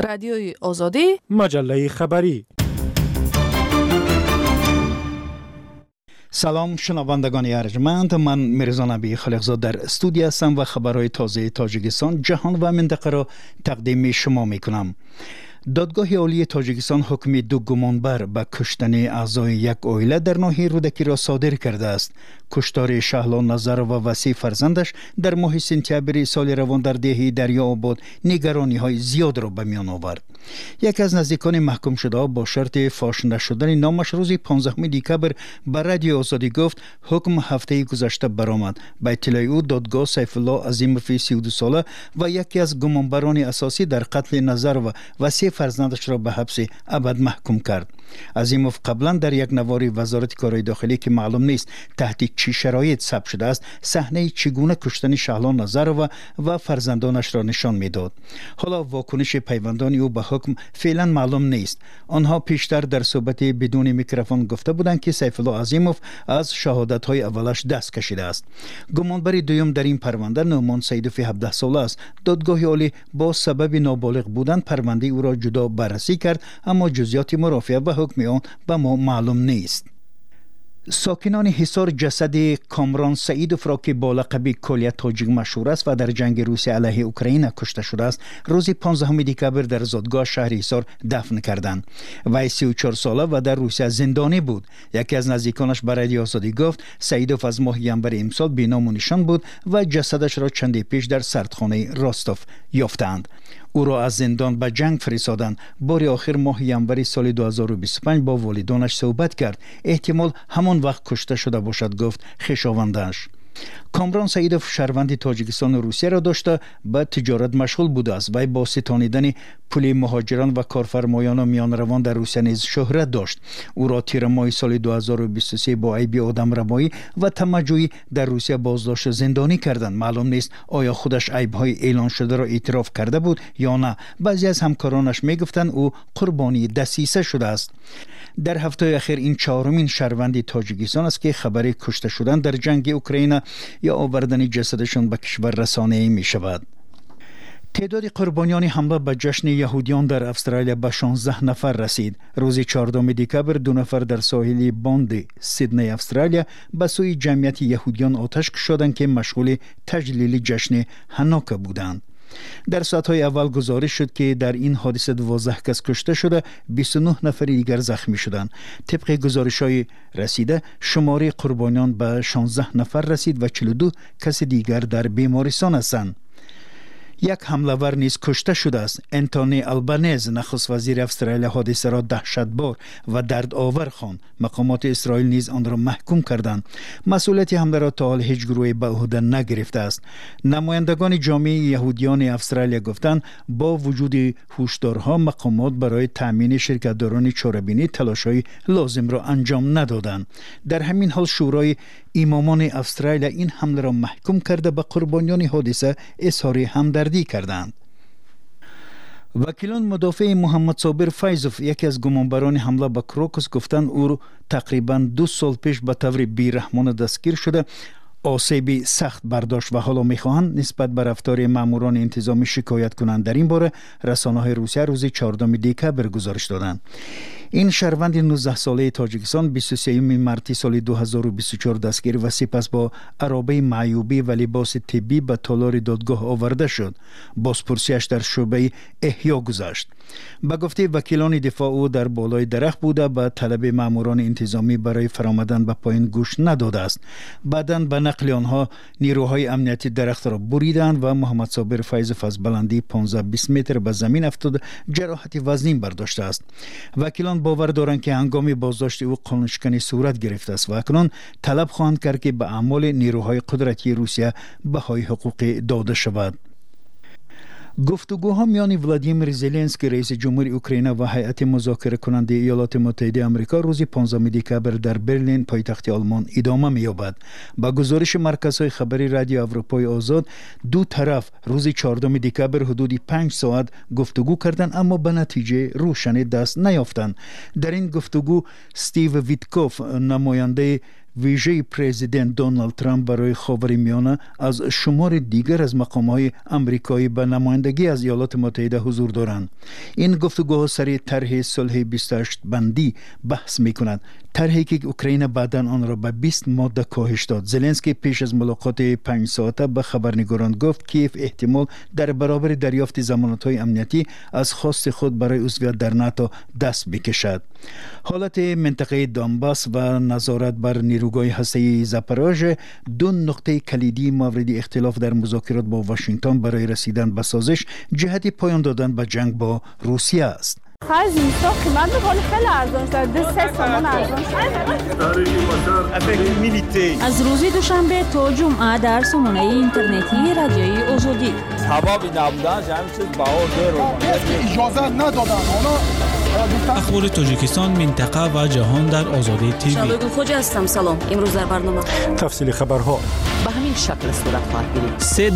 رادیوی آزادی، مجله خبری. سلام شنوندگان ارجمند، من میرزا نبی خالقزاد در استودیو هستم و خبرهای تازه تاجیکستان، جهان و منطقه را تقدیم شما میکنم. دادگاه عالی تاجیکستان حکم 2 گمانبر به کشتن اعضای یک عائله در ناحیه رودکی را صادر کرده است. کشتار شهلا نظر و وسیع فرزندش در ماه سپتامبر سال روان در دهه دریا آباد نگرانی های زیاد را به میان آورد. یکی از نزدیکان محکوم شده با شرط فاش نشدن نامش روز 15 دکبر به رادیو آزادی گفت حکم هفته گذشته برآمد. به اطلاع او دادگاه سیف الله عظیموف 32 ساله و یکی از گمانبران اساسی در قتل نظر و وسیع فرزندش را به حبس ابد محکوم کرد. عظیموف قبلا در یک نوار وزارت کارهای داخلی که معلوم نیست تحت چه شرایط ثبت شده است، صحنه چگونه کشتن شهلا نظر و فرزندانش را نشان میداد. حالا واکنش پیوندان او به حکم فعلا معلوم نیست. آنها پیشتر در صحبت بدون میکروفون گفته بودند که سیف الله عظیموف از شهادت‌های اولش دست کشیده است. گمانبر دوم در این پرونده نومان سیدوف 17 ساله است. دادگاه عالی با سبب نابالغ بودن پرونده او را جدا بررسی کرد، اما جزئیات مرافعه و حکم آن به ما معلوم نیست. ساکنان حصار جسد کامران سعیدوف را که با لقب کلیه تاجیک مشهور است و در جنگ روسیه علیه اوکراین کشته شده است، روز 15 دکبر در زادگاه شهر حصار دفن کردند. وی 34 ساله و در روسیه زندانی بود. یکی از نزدیکانش به رادیو آزادی گفت سعیدوف از ماه ژانویه امسال بی‌نام و نشان بود و جسدش را چندی پیش در سردخانه راستوف یافتند. او را از زندان به جنگ فرستادند. بار آخر ماه ژانویه سال 2025 با والدانش صحبت کرد. احتمال همان وقت کشته شده باشد، گفت خویشاوندش. کامران سعیدوف شهروند تاجیکستان و روسیه را داشته به تجارت مشغول بوده است. وی با ستانیدن پول مهاجران و کارفرمایان و میانروان در روسیه نیز شهرت داشت. او را تیر ماه سال 2023 با عیب آدمربایی و طمع‌جویی در روسیه بازداشت زندانی کردند. معلوم نیست آیا خودش عیب‌های اعلان شده را اعتراف کرده بود یا نه. بعضی از همکارانش میگفتند او قربانی دسیسه شده است. در هفته اخیر این چهارمین شهروند تاجیکستان است که خبر کشته شدن در جنگ اوکراین یا آوردن جسدشان به کشور رسانه‌ای می شود. تعداد قربانیان حمله به جشن یهودیان در استرالیا به 16 نفر رسید. روز 14 دکبر 2 نفر در ساحل باند سیدنی استرالیا به سوی جمعیت یهودیان آتش کشیدند که مشغول تجلیل جشن هانوکا بودند. در ساعتهای اول گزارش شد که در این حادثه 12 کس کشته شده، 29 نفر دیگر زخمی شدند. طبق گزارش‌های رسیده شماره قربانیان به 16 نفر رسید و 42 کس دیگر در بیمارستان هستند. یک حمله‌ور نیز کشته شده است. انتونی البنز نخست وزیر استرالیا حادثه را دهشتبار و دردآور خواند. مقامات اسرائیل نیز آن را محکوم کردند. مسئولیت حمله را تا حال هیچ گروهی به عهده نگرفته است. نمایندگان جامعه یهودیان استرالیا گفتند با وجود هشدارها مقامات برای تامین شرکت‌داران چاره‌بینی تلاش‌های لازم را انجام ندادند. در همین حال شورای امامان استرالیا این حمله را محکوم کرده به قربانیان حادثه اظهار همدردی کردند. وکیلان مدافع محمد صابر فیضوف، یکی از گمانبران حمله به کروکوس، گفتند او تقریبا 2 سال پیش به طور بی‌رحمانه دستگیر شده، آسیبی سخت برداشت و حالا می‌خواهند نسبت به رفتار ماموران انتظامی شکایت کنند. در این باره رسانه‌های روسیه روز 14 دکبر گزارش دادند. این شهروند 19 ساله تاجیکستان 23 مارس سال 2024 دستگیر و سپس با عرابه معیوبی و لباس طبی به تالار دادگاه آورده شد. بازپرسیش در شعبه احیا گذشت. به گفته وکیلان دفاع او در بالای درخت بوده به طلب ماموران انتظامی برای فرآمدن به پایین گوش نداده است. بعداً به نقل آنها نیروهای امنیتی درخت را بریدند و محمد صابر فیضوف از بلندی 15-20 متر به زمین افتاد، جراحت وزنی برداشته است. وکیلان باور دارند که هنگام بازداشت او قانونشکنی صورت گرفته است و اکنون طلب خواهند کرد که به اعمال نیروهای قدرتی روسیه بهای حقوقی داده شود. گفتگوها میان ولادیمیر زلنسکی رئیس جمهور اوکراین و هیئت مذاکره کننده ایالات متحده آمریکا روز 15 دکبر در برلین پایتخت آلمان ادامه می‌یابد. با گزارش مرکزهای خبری رادیو اروپای آزاد، دو طرف روز 14 دکبر حدود 5 ساعت گفتگو کردند اما به نتیجه روشنی دست نیافتند. در این گفتگو استیو ویتکوف، نماینده ویژه پرزیدنت دونالد ترامپ برای خاورمیانه از شمار دیگر از مقام‌های آمریکایی به نمایندگی از ایالات متحده حضور دارند. این گفتگوها سر طرح صلح 28 بندی بحث می‌کند. طرحی که اوکراین بعداً آن را به 20 ماده کاهش داد. زلنسکی پیش از ملاقات 5 ساعته به خبرنگاران گفت کیف احتمال در برابر دریافت ضمانت‌های امنیتی از خواست خود برای عضویت در ناتو دست بکشد. حالت منطقه دانباس و نظارت بر نیروگاه هسته‌ای زاپاروژه دو نقطه کلیدی مورد اختلاف در مذاکرات با واشنگتن برای رسیدن به سازش جهت پایان دادن به جنگ با روسیه است. خرج قیمت خیلی ارزان شده. 3 سوم ارزان شده. از روز دوشنبه تا جمعه در سامانه اینترنتی رادیوی آزادی. حبابی نبودن جمعی چیز باور اجازه ندادن. اخبار تاجیکستان، منطقه و جهان در آزادی تیوی. شبگون خوجا هستم. سلام. امروز در برنامه تفصیل خبرها به همین شکل صورت خواهد گرفت.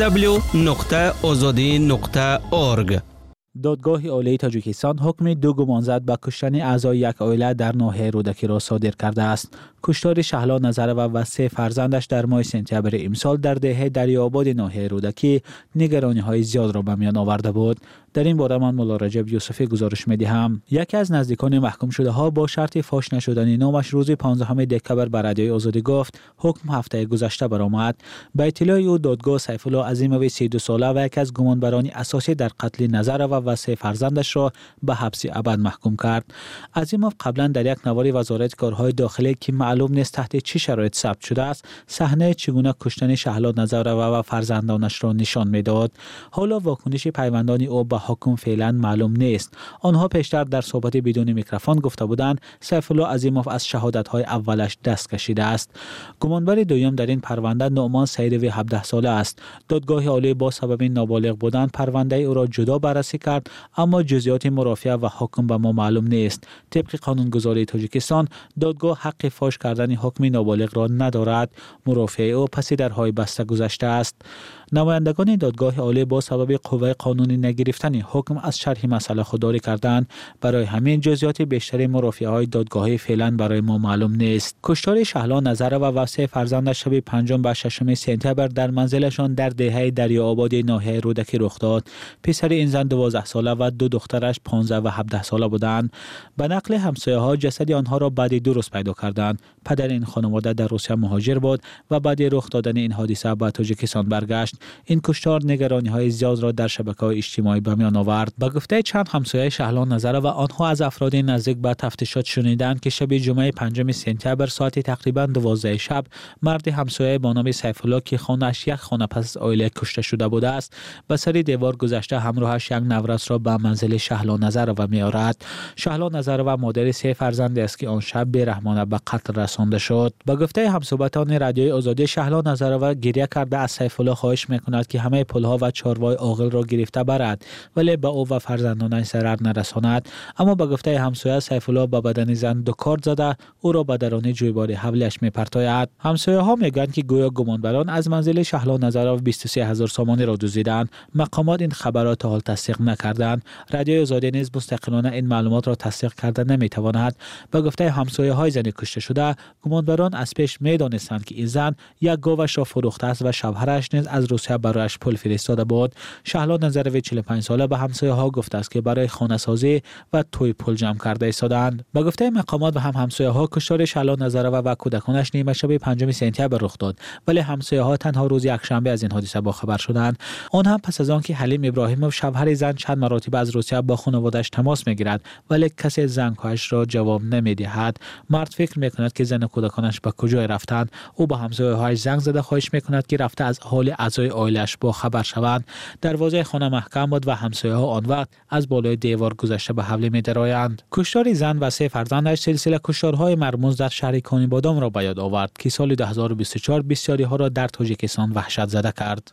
www.azadi.org. دادگاه عالی تاجیکستان حکم 2 گمانزد به کشتن اعضای یک عائله در ناحیه رودکی را صادر کرده است. کشتار شهلا نظرова و 3 فرزندش در ماه سپتامبر امسال در دهه دریاباد ناحیه رودکی نگرانی‌های زیاد را به میان آورده بود. در این باره من مولا رجب یوسفی گزارش می‌دهم. یکی از نزدیکان محکوم شده ها با شرط فاش نشدن نامش روز 15 دکتبر بر رادیوی آزادی گفت حکم هفته گذشته برآمد. به اطلاع او دادگاه سیف الله عظیموی 32 ساله و یکی از گمانبران اساسی در قتل نظرova و 3 فرزندش را به حبس ابد محکوم کرد. عظیموف قبلا در یک نوار وزارت کارهای داخلی که معلوم نیست تحت چه شرایط ثبت شده است صحنه چگونه کشتن شهلا نظرova و فرزندانش را نشان میداد. حالا واکنش پیوندان او به حکم فعلا معلوم نیست. آنها پیشتر در صحبت بدون میکروفون گفته بودند سیف الله عظیموف از شهادت‌های اولش دست کشیده است. گمانبر دوم در این پرونده نعمان سیدوی 17 ساله است. دادگاه عالی با سبب نابالغ بودن پرونده او را جدا بررسی کرد اما جزئیات مرافعه و حکم به ما معلوم نیست. طبق قانونگذاری تاجیکستان دادگاه حق فاش کردن حکم نابالغ را ندارد. مرافعه او پس درهای بسته گذشته است. نمایندگان دادگاه عالی با سبب قوه قانونی نگرفتن حکم از شرح مسئله خودداری کردند. برای همین جزئیات بیشتر مرافعه های دادگاهی فعلا برای ما معلوم نیست. کشتار شهلا نظرova و 3 فرزندش شب 5 و 6 سپتامبر در منزلشان در دهه دریاباد ناحیه رودکی رخ داد. پسر این زن 12 ساله و 2 دخترش 15 و 17 ساله بودند. به نقل همسایه‌ها جسد آنها را بعد 2 روز پیدا کردند. پدر این خانواده در روسیه مهاجر بود و بعد رخ دادن این حادثه به تاجیکستان برگشت. این کشتار نگرانی‌های زیاد را در شبکه‌های اجتماعی به میان آورد. به گفته چند همسایه شهلا نظرova آنها از افراد نزدیک به تفتیشات شنیدند که شب جمعه 5 سپتامبر ساعت تقریباً 12 شب مرد همسایه با نام سیف الله که خانه‌اش یک خانه پس از عائله کشته شده بوده است به سر دیوار گذشته همراهش یک نورس را به منزل شهلا نظرova می‌آورد. شهلا نظرova مادر 3 فرزند است که آن شب بی‌رحمانه به قتل رسانده شد. به گفته همصحبتان رادیوی آزادی شهلا نظرova گریه کرده از سیف الله خواهش می‌کند که همه پل‌ها و چاروای عاقل را گرفته برد ولی به او و فرزندانش ضرر نرساند. اما به گفته همسایه سیف الله به بدن زن 2 کارد زده او را به درون جویبار حولش می‌پرتاید. همسایه‌ها میگویند که گویا گمانبران از منزل شهلا نظرova 23000 سامانی را دزدیدند. مقامات این خبرات حال تصدیق نکردند. رادیوی آزادی نیز مستقلانه این معلومات را تصدیق کرده نمی‌تواند. به گفته همسایه‌های زن کشته شده گمانبران از پیش می‌دانستند که این زن یک گاوش را فروخته است و شوهرش نیز از روسیه برایش پول فرستاده بود. شهلا نظرova 45 ساله به همسایه‌ها گفته است که برای خانه سازی و توی پول جمع کرده ایستادند. به گفته مقامات و همسایه‌ها کشتار شهلا نظرova و کودکانش نیمه شب 5 سپتامبر رخ داد ولی همسایه‌ها تنها روز یکشنبه از این حادثه با خبر شدند. آن هم پس از آنکه حلیم ابراهیموف شوهر زن چند مراتب از روسیه با خانواده‌اش تماس می‌گیرد ولی کسی زنگ‌هایش را جواب نمی‌دهد. مرد فکر می‌کند که زن و کودکانش به کجای رفتند. او به همسایه‌هایش زنگ زده خواهش می‌کند که رفته از حال اعضای عائله‌اش با خبر شوند. دروازه خانه محکم بود و همسایه‌ها آن وقت از بالای دیوار گذشته به حمله می‌درآیند. کشتار زن و 3 فرزندش سلسله کشتارهای مرموز در شهر کانیبادام را به یاد آورد که سال 2024 بسیاری‌ها را در تاجیکستان وحشت زده کرد.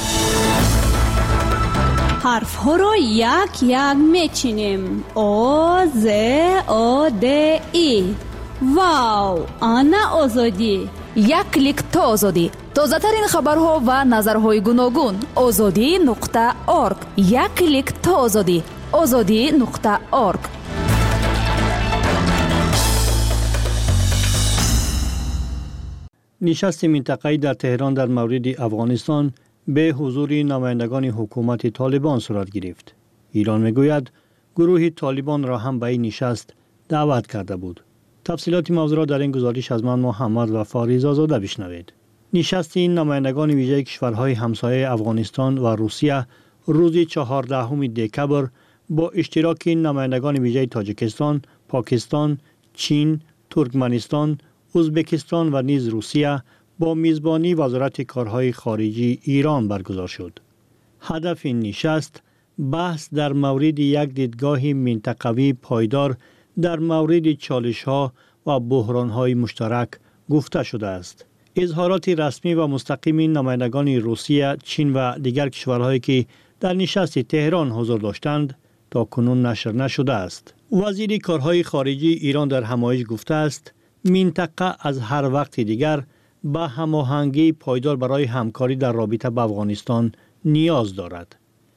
حرف‌ها را یک یک میچینیم. آ ز آ د ای. واو، آنا آزادی. یک کلیک تا آزادی. تازه‌ترین خبرها و نظرهای گوناگون. azadi.org. یک کلیک تا آزادی. azadi.org. نشست منطقه‌ای در تهران در مورد افغانستان به حضور نمایندگان حکومت طالبان صورت گرفت. ایران میگوید گروه طالبان را هم به این نشست دعوت کرده بود. تفصیلات موضوع را در این گزارش از من محمد وفا رضازاده بشنوید. نشست این نمایندگان ویژه کشورهای همسایه افغانستان و روسیه روز 14 دکبر با اشتراک نمایندگان ویژه تاجیکستان، پاکستان، چین، ترکمنستان، ازبکستان و نیز روسیه با میزبانی وزارت کارهای خارجی ایران برگزار شد. هدف این نشست بحث در مورد یک دیدگاه منطقوی پایدار در مورد چالش‌ها و بحران‌های مشترک گفته شده است. اظهارات رسمی و مستقیم نمایندگان روسیه، چین و دیگر کشورهایی که در نشست تهران حضور داشتند تا کنون نشر نشده است. وزیر کارهای خارجی ایران در همایش گفته است منطقه از هر وقت دیگر به هماهنگی پایدار برای همکاری در رابطه با افغانستان نیاز دارد.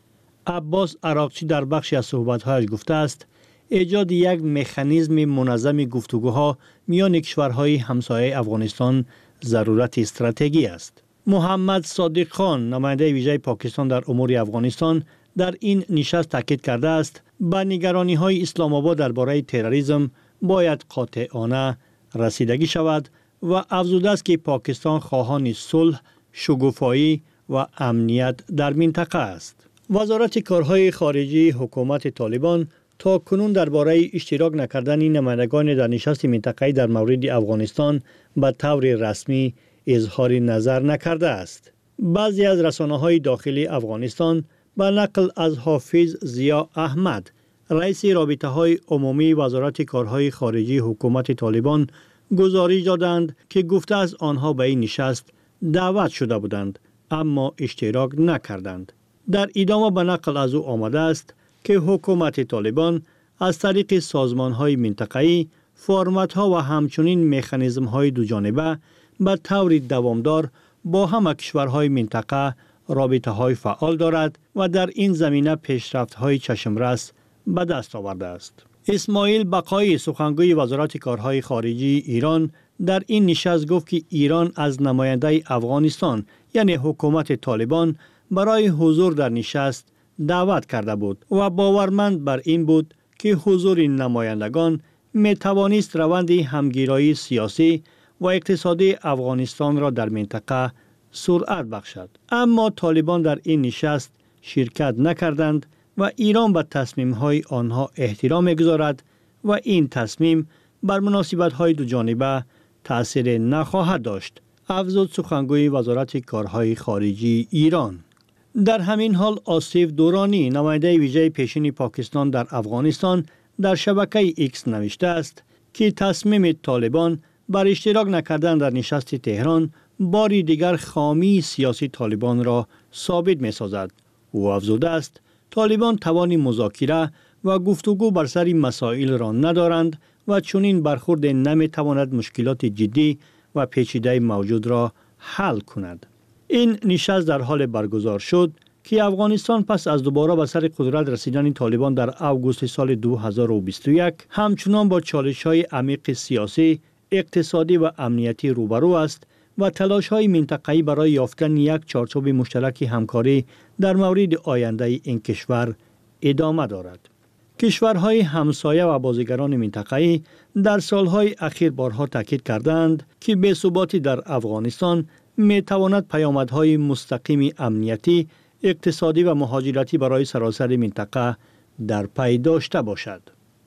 عباس عراقچی در بخشی از صحبت‌هایش گفته است ایجاد یک مکانیزم منظم گفتگوها میان کشورهای همسایه افغانستان ضرورت استراتژی است. محمد صادق خان نماینده ویژه پاکستان در امور افغانستان در این نشست تاکید کرده است به نگرانی‌های اسلام آباد درباره تروریسم باید قاطعانه رسیدگی شود و افزوده است که پاکستان خواهان صلح، شکوفایی و امنیت در منطقه است. وزارت کارهای خارجی حکومت طالبان تا کنون درباره اشتراک نکردن نمایندگان در نشست منطقه‌ای در مورد افغانستان به طور رسمی اظهار نظر نکرده است. بعضی از رسانه‌های داخلی افغانستان به نقل از حافظ ضیا احمد، رئیس رابطه‌های عمومی وزارت کارهای خارجی حکومت طالبان گزارش دادند که گفته از آنها به این نشست دعوت شده بودند اما اشتراک نکردند. در ادامه به نقل از او آمده است که حکومت طالبان از طریق سازمان‌های منطقه‌ای، فرمت‌ها و همچنین مکانیزم‌های دوجانبه به طور دوامدار با همه کشورهای منطقه رابطه‌های فعال دارد و در این زمینه پیشرفت‌های چشمرس به دست آورده است. اسماعیل بقایی سخنگوی وزارت کارهای خارجی ایران در این نشست گفت که ایران از نماینده افغانستان یعنی حکومت طالبان برای حضور در نشست دعوت کرده بود و باورمند بر این بود که حضور این نمایندگان می توانست روند همگیرایی سیاسی و اقتصادی افغانستان را در منطقه سرعت بخشد. اما طالبان در این نشست شرکت نکردند و ایران به تصمیم‌های آنها احترام می‌گذارد و این تصمیم بر مناسبت‌های دو جانبه تأثیر نخواهد داشت. افزود سخنگوی وزارت کارهای خارجی ایران. در همین حال آصف دورانی نماینده ویژه پیشین پاکستان در افغانستان در شبکه ایکس نوشته است که تصمیم طالبان بر اشتراک نکردن در نشست تهران باری دیگر خامی سیاسی طالبان را ثابت می‌سازد. او افزوده است طالبان توان مذاکره و گفتگو بر سر مسائل را ندارند و چنین برخورد نمی‌تواند مشکلات جدی و پیچیده موجود را حل کند. این نشست در حال برگزار شد که افغانستان پس از دوباره به سر قدرت رسیدن طالبان در اوگوست سال 2021 همچنان با چالش‌های عمیق سیاسی، اقتصادی و امنیتی روبرو است و تلاش‌های منطقه‌ای برای یافتن یک چارچوب مشترک همکاری در مورد آینده این کشور ادامه دارد. کشورهای همسایه و بازیگران منطقه‌ای در سالهای اخیر بارها تاکید کردند که بی‌ثباتی در افغانستان می‌تواند پیامدهای مستقیم امنیتی، اقتصادی و مهاجرتی برای سراسر منطقه در پی داشته باشد.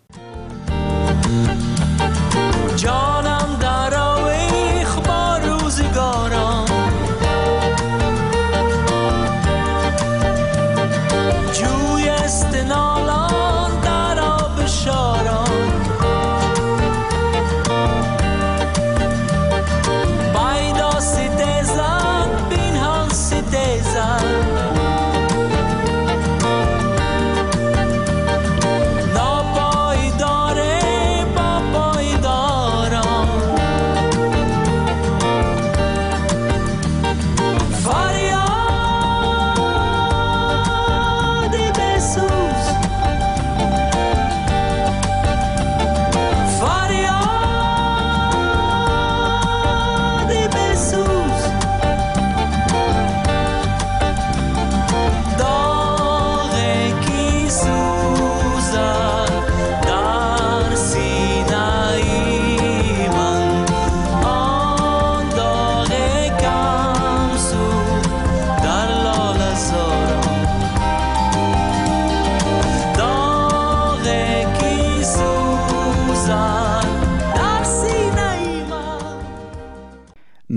جانم در آویخ با روزگاران، جوی استنالان در آب شاران، بایدا ستیزن بینهان ستیزن، ناپا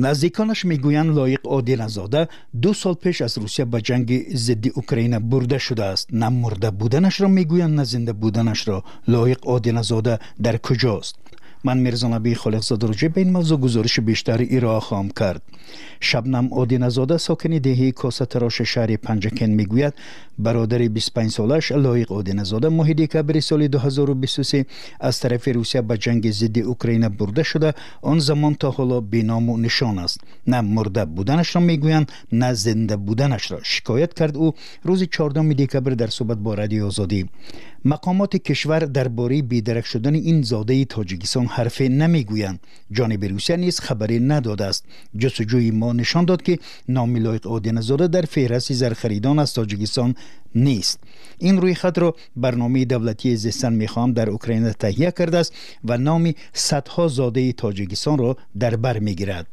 نزدیکانش میگویند لایق آدین‌زاده 2 سال پیش از روسیه به جنگ ضد اوکراین برده شده است. نه مرده بودنش را میگویند نه زنده بودنش را. لایق آدین‌زاده در کجاست؟ من میرزا نبی خالقزاده راجع به این موضوع گزارش بیشتر ارائه خواهم کرد. شبنم آدین‌زاده ساکن دهه کاسه تراش شهر پنجکن میگوید برادر 25 سالش لایق آدین‌زاده ماه دکبر سال 2023 از طرف روسیه به جنگ ضد اوکراین برده شده. آن زمان تا حالا بی‌نام و نشان است. نه مرده بودنش را میگویند نه زنده بودنش را. شکایت کرد او روز 14 دکبر در صحبت با رادیو آزادی. مقامات کشور درباره بی‌درک شدن این زاده تاجیکستان حرفی نمیگویند. جانب روسیه نیز خبری نداده است. جستجوی ما نشان داد که نام لایق آدین‌زاده در فهرست زرخریدان از تاجیکستان نیست. این رویخط را برنامه دولتی زیستن میخوام در اوکراین تهیه کرده است و نام صدها زاده تاجیکستان را در بر میگیرد.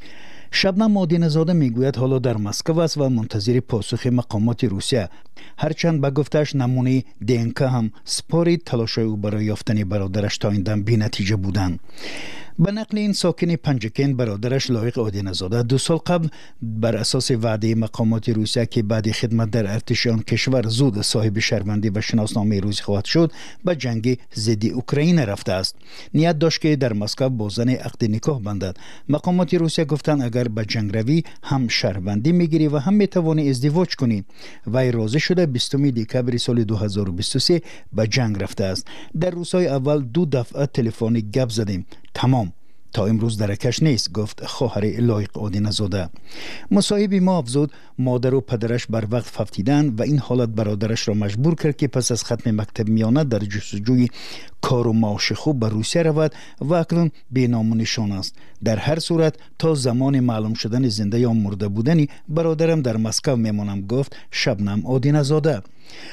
شبنم آدین‌زاده میگوید حالا در مسکو است و منتظر پاسخ مقامات روسیه. هرچند به گفتش نمونه دنک هم سپارید تلاش‌های او برای یافتن برادرش تا این دم بی‌نتیجه بودند. به نقل این ساکن پنجکن برادرش لایق آدین‌زاده 2 سال قبل بر اساس وعده مقامات روسیه که بعد خدمت در ارتش آن کشور زود صاحب شهروندی و شناسنامه روسی خواهد شد به جنگ ضد اوکراین رفته است. نیت داشت که در مسکو با زن عقد نکاح بندد. مقامات روسیه گفتند اگر به جنگ روی هم شهروندی میگیری و هم میتوانی ازدواج کنی. وی راضی شده 20 دکبر سال 2023 به جنگ رفته است. در روزهای اول 2 دفعه تلفنی گپ زدیم. تمام. تا امروز درکش نیست، گفت خواهر لایق آدین‌زاده. مصاحب ما افزود مادر و پدرش بر وقت فوتیدن و این حالت برادرش را مجبور کرد که پس از ختم مکتب میانه در جستجوی کار و معاش خوب به روسیه رود و اکنون بی‌نام و نشان است. در هر صورت تا زمان معلوم شدن زنده یا مرده بودنی برادرم در مسکو میمانم، گفت شبنم آدین‌زاده.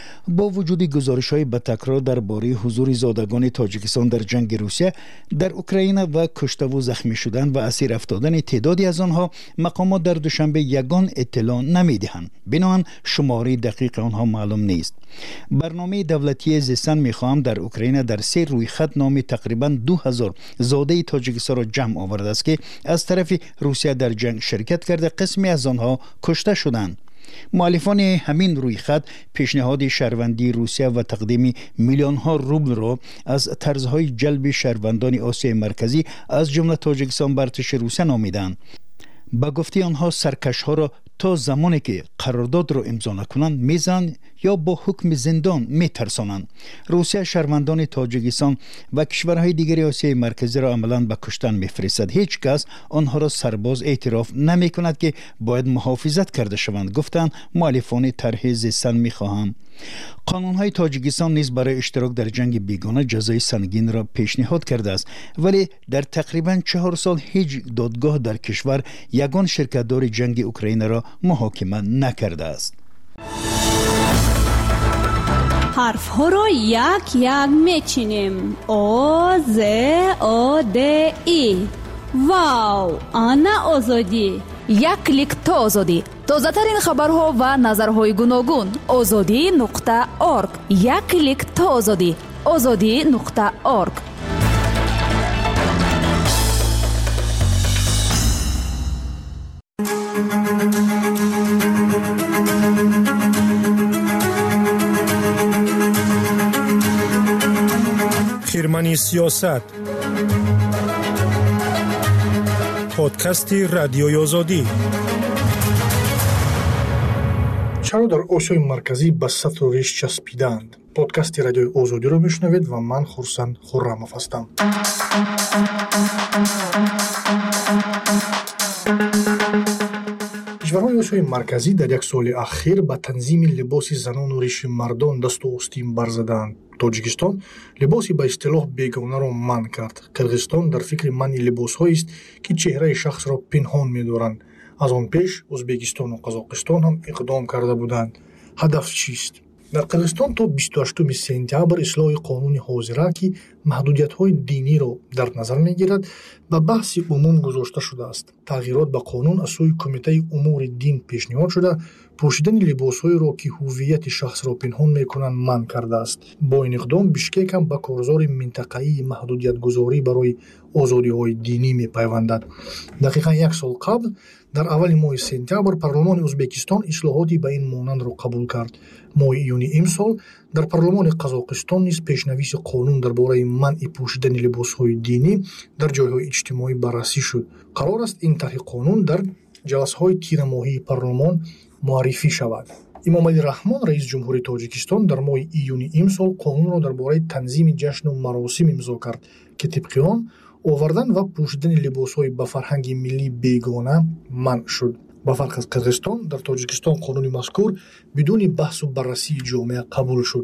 با وجود گزارش‌های به تکرار درباره حضور زادگان تاجیکستان در جنگ روسیه در اوکراین و کشته و زخمی شدن و اسیر افتادن تعدادی از آنها، مقامات در دوشنبه یگان اطلاع نمی‌دهند. بنابراین شماره دقیق آنها معلوم نیست. برنامه دولتی زیستن می‌خواهم در اوکراین در 3 رویخط نام تقریباً 2000 زاده تاجیکستان را جمع آورده است که از طرف روسیه در جنگ شرکت کرده. قسمی از آنها کشته شدند. مؤلفان همین رویخط پیشنهاد شهروندی روسیه و تقدیم میلیون ها روبل را از طرزهای جلب شهروندان آسیای مرکزی از جمله تاجیکستان بر ارتش روسیه نامیدند. با گفته آنها سرکش ها را تا زمانی که قرارداد را امضا نکنند میزن یا با حکم زندان میترسانند. روسیه شهروندان تاجیکستان و کشورهای دیگری آسیای مرکزی را عملاً به کشتن میفرستد. هیچ کس آنها را سرباز اعتراف نمی کند که باید محافظت کرده شوند، گفتند مؤلفان طرح زیستن میخواهم. قانون‌های تاجیکستان نیز برای اشتراک در جنگ بیگانه جزای سنگین را پیشنهاد کرده است، ولی در تقریباً 4 سال هیچ دادگاه در کشور یگان شرکت‌دار جنگ اوکراین را محاکمه نکرده است. حرف ها رو یک یک میچینیم. او ز او د ای. واو، آنا آزادی. یک کلیک تا آزادی. تازه ترین خبرها و نظرهای گوناگون. azadi.org. یک کلیک تا آزادی. azadi.org. خیرمنی سیاست، پادکستی رادیوی آزادی. چرا در آسیای مرکزی به سطل و ریش چسبیدند؟ پادکست رادیوی آزادی رو میشنوید و من خورسند خرم‌اف هستم. کشورهای آسیای مرکزی در یک سال اخیر به تنظیم لباس زنان و ریش مردان دست و آستین برزدند. تاجیکستان لباسی به اصطلاح بیگانه را منع کرد. قرغیزستان در فکر منع لباس‌هایی است که چهره شخص را پنهان می‌دارند. از آن پیش ازبکستان و قزاقستان هم اقدام کرده بودند. هدف چیست؟ дар Қирғизистон то 28 сентябр ислоҳи қонуни ҳозира ки маҳдудиятҳои диниро дар назар мегирад ба баҳси умум гузошта шудааст. Тағйирот ба қонун аз сӯи Кумитаи умури дин пешниҳод шуда пӯшидани либосҳоеро ки ҳуввияти шахсро пинҳон мекунанд манъ кардааст. Бо ин иқдом Бишкек ҳам ба корзори минтақаии маҳдудиятгузорӣ барои озодиҳои динӣ мепайвандад. Дақиқан як сол қабл дар аввали моҳи сентябр парлумони Ӯзбекистон ислоҳоти ба ин монандро қабул кард. Моҳи июни имсол дар парлумони Қазоқистон низ пешнависи қонун дар бораи манъи пӯшидани либосҳои динӣ дар ҷойҳои иҷтимоӣ баррасӣ шуд. Қарор аст ин тарҳи қонун дар ҷаласаҳои тирамоҳии парлумон муаррифӣ шавад. Имомалӣ Раҳмон, раис ҷумҳури Тоҷикистон, дар моҳи июни имсол қонунро дар бораи танзими ҷашну маросим имзо кард, ки тибқи он овардан ва пӯшидани либосҳои ба фарҳанги миллӣ бегона манъ шуд. ба фарқ аз Қирғизистон, дар Тоҷикистон қонуни мазкур бидуни баҳсу баррасии ҷомеа қабул шуд.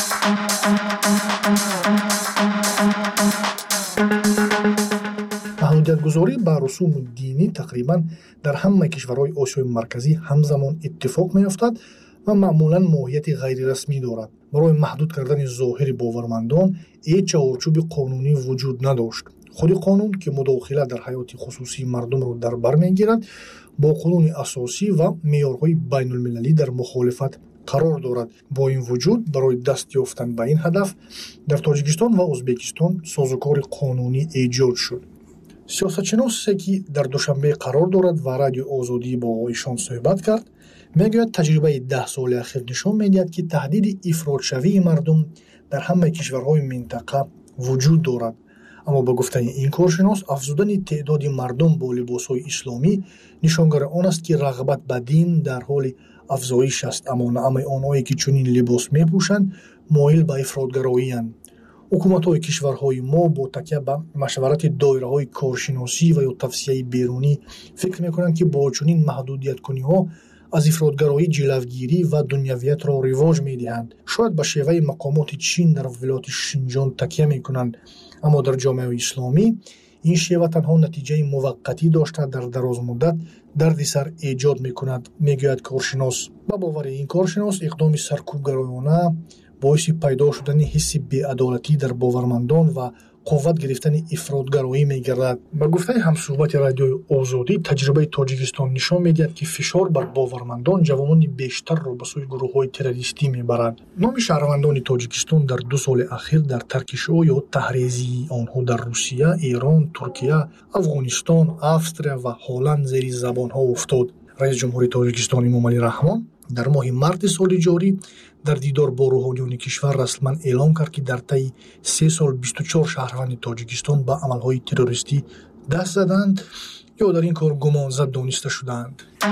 маҳдудиятгузорӣ ба русуми динӣ тақрибан дар ҳамаи кишварҳои Осиёи Марказӣ ҳамзамон иттифоқ меёфтад ва маъмулан моҳияти ғайрирасмӣ дорад. Барои маҳдуд кардани зоҳири бовармандон ҳеҷ чаҳорчӯби қонунӣ вуҷуд надошт. худи қонун ки мудохила дар ҳаёти хусусии мардумро дар бар мегирад, бо қонуни асосӣ ва меъёрҳои байнулмилалӣ дар мухолифат қарор дорад. Бо ин вуҷуд барои даст ёфтан ба ин ҳадаф дар Тоҷикистон ва Ӯзбекистон созукори қонунӣ эҷод шуд. сиёсатшиносе ки дар душанбе қарор дорад ва радиои озодӣ бо оғоишон суҳбат кард, мегӯяд таҷрибаи 10 соли ахир нишон медиҳад ки таҳдиди ифротшавии мардум дар ҳамаи кишварҳои минтақа вуҷуд дорад. аммо ба гуфтани ин коршинос, афзудани теъдоди мардум бо либосҳои исломӣ нишонгари он аст ки рағбат ба дин дар ҳоли афзоиш аст, аммо наъмаи онҳое ки чунин либос мепӯшанд моил ба ифротгароиянд. ҳукуматҳои кишварҳои мо бо такя ба машварати доираҳои коршиносӣ ва ё тавсияи берунӣ фикр мекунанд ки бо чунин маҳдудияткуниҳо аз ифротгароӣ ҷилавгирӣ ва дунявиятро ривоҷ медиҳанд. шояд ба шеваи мақомоти Чин дар вилояти Шинҷон такя мекунанд, аммо дар ҷомеаи исломӣ ин шева танҳо натиҷаи муваққатӣ дошта дар дарозмуддат дарди сар эҷод мекунад, мегӯяд коршинос. ба бовари ин коршинос, иқдоми саркӯбгароёна боиси пайдо шудани ҳисси беадолатӣ дар бовармандон ва қувват гирифтани ифротгароӣ мегардад. Ба гуфтаи ҳамсӯҳбати радиои Озодӣ, таҷрибаи Тоҷикистон нишон медиҳад ки фишор бар бовармандон ҷавонони бештарро ба сӯи гурӯҳҳои террористӣ мебарад. номи шаҳрвандони Тоҷикистон дар 2 соли ахир дар таркишо ё таҳризии онҳо дар Русия, Эрон, Туркия, Афғонистон, Австрия ва Ҳолланд зери забонҳо уфтод. раис ҷумҳури Тоҷикистон Имомалӣ Раҳмон дар моҳи марти соли ҷорӣ дар дидор бо рӯҳониёни кишвар расман эълон кард ки дар таи 3 сол 24 шаҳрванди Тоҷикистон ба амалҳои террористӣ даст заданд ё дар ин кор гумонзад дониста шудаанд.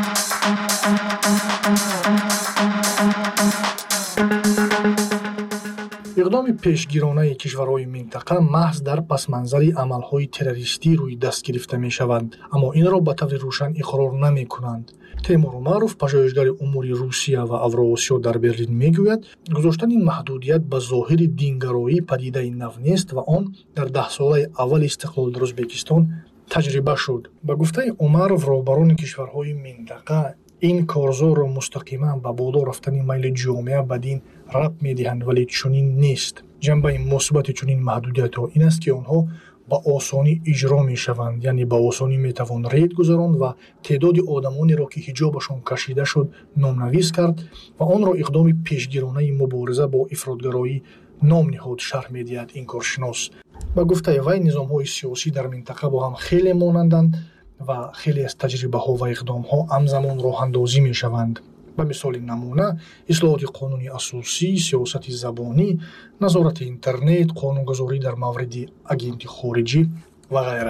иқдоми пешгиронаи кишварҳои минтақа маҳз дар пасманзари амалҳои террористӣ рӯи даст гирифта мешаванд, аммо инро ба таври рӯшан иқрор намекунанд. Теймур Умаров, пажоҳишгари умури Русия ва Авроосиё дар Берлин мегӯяд, гузоштани маҳдудият ба зоҳири дингароӣ падидаи нав нест ва он дар 10 солаи аввали истиқлол дар Ӯзбекистон таҷриба шуд. Ба гуфтаи Умаров, роҳбарони кишварҳои минтақа ин корзорро мустақиман ба боло рафтани майли ҷомеа ба дин рабт медиҳанд, вале чунин нест. ҷанбаи мусбати чунин маҳдудиятҳо ин аст ки онҳо ба осонӣ иҷро мешаванд, яъне ба осонӣ метавон рейд гузаронд ва теъдоди одамонеро ки ҳиҷобашон кашида шуд номнавис кард ва онро иқдоми пешгиронаи мубориза бо ифротгароӣ ном ниҳод, шарҳ медиҳад ин коршинос. ба гуфтаи вай, низомҳои сиёсӣ дар минтақа бо ҳам хеле монанданд ва хеле аз таҷрибаҳо ва иқдомҳо ҳамзамон роҳандозӣ мешаванд. ба мисоли намуна, ислоҳоти қонуни асосӣ, сиёсати забонӣ, назорати интернет, қонунгузорӣ дар мавриди агенти хориҷӣ ва ғайра.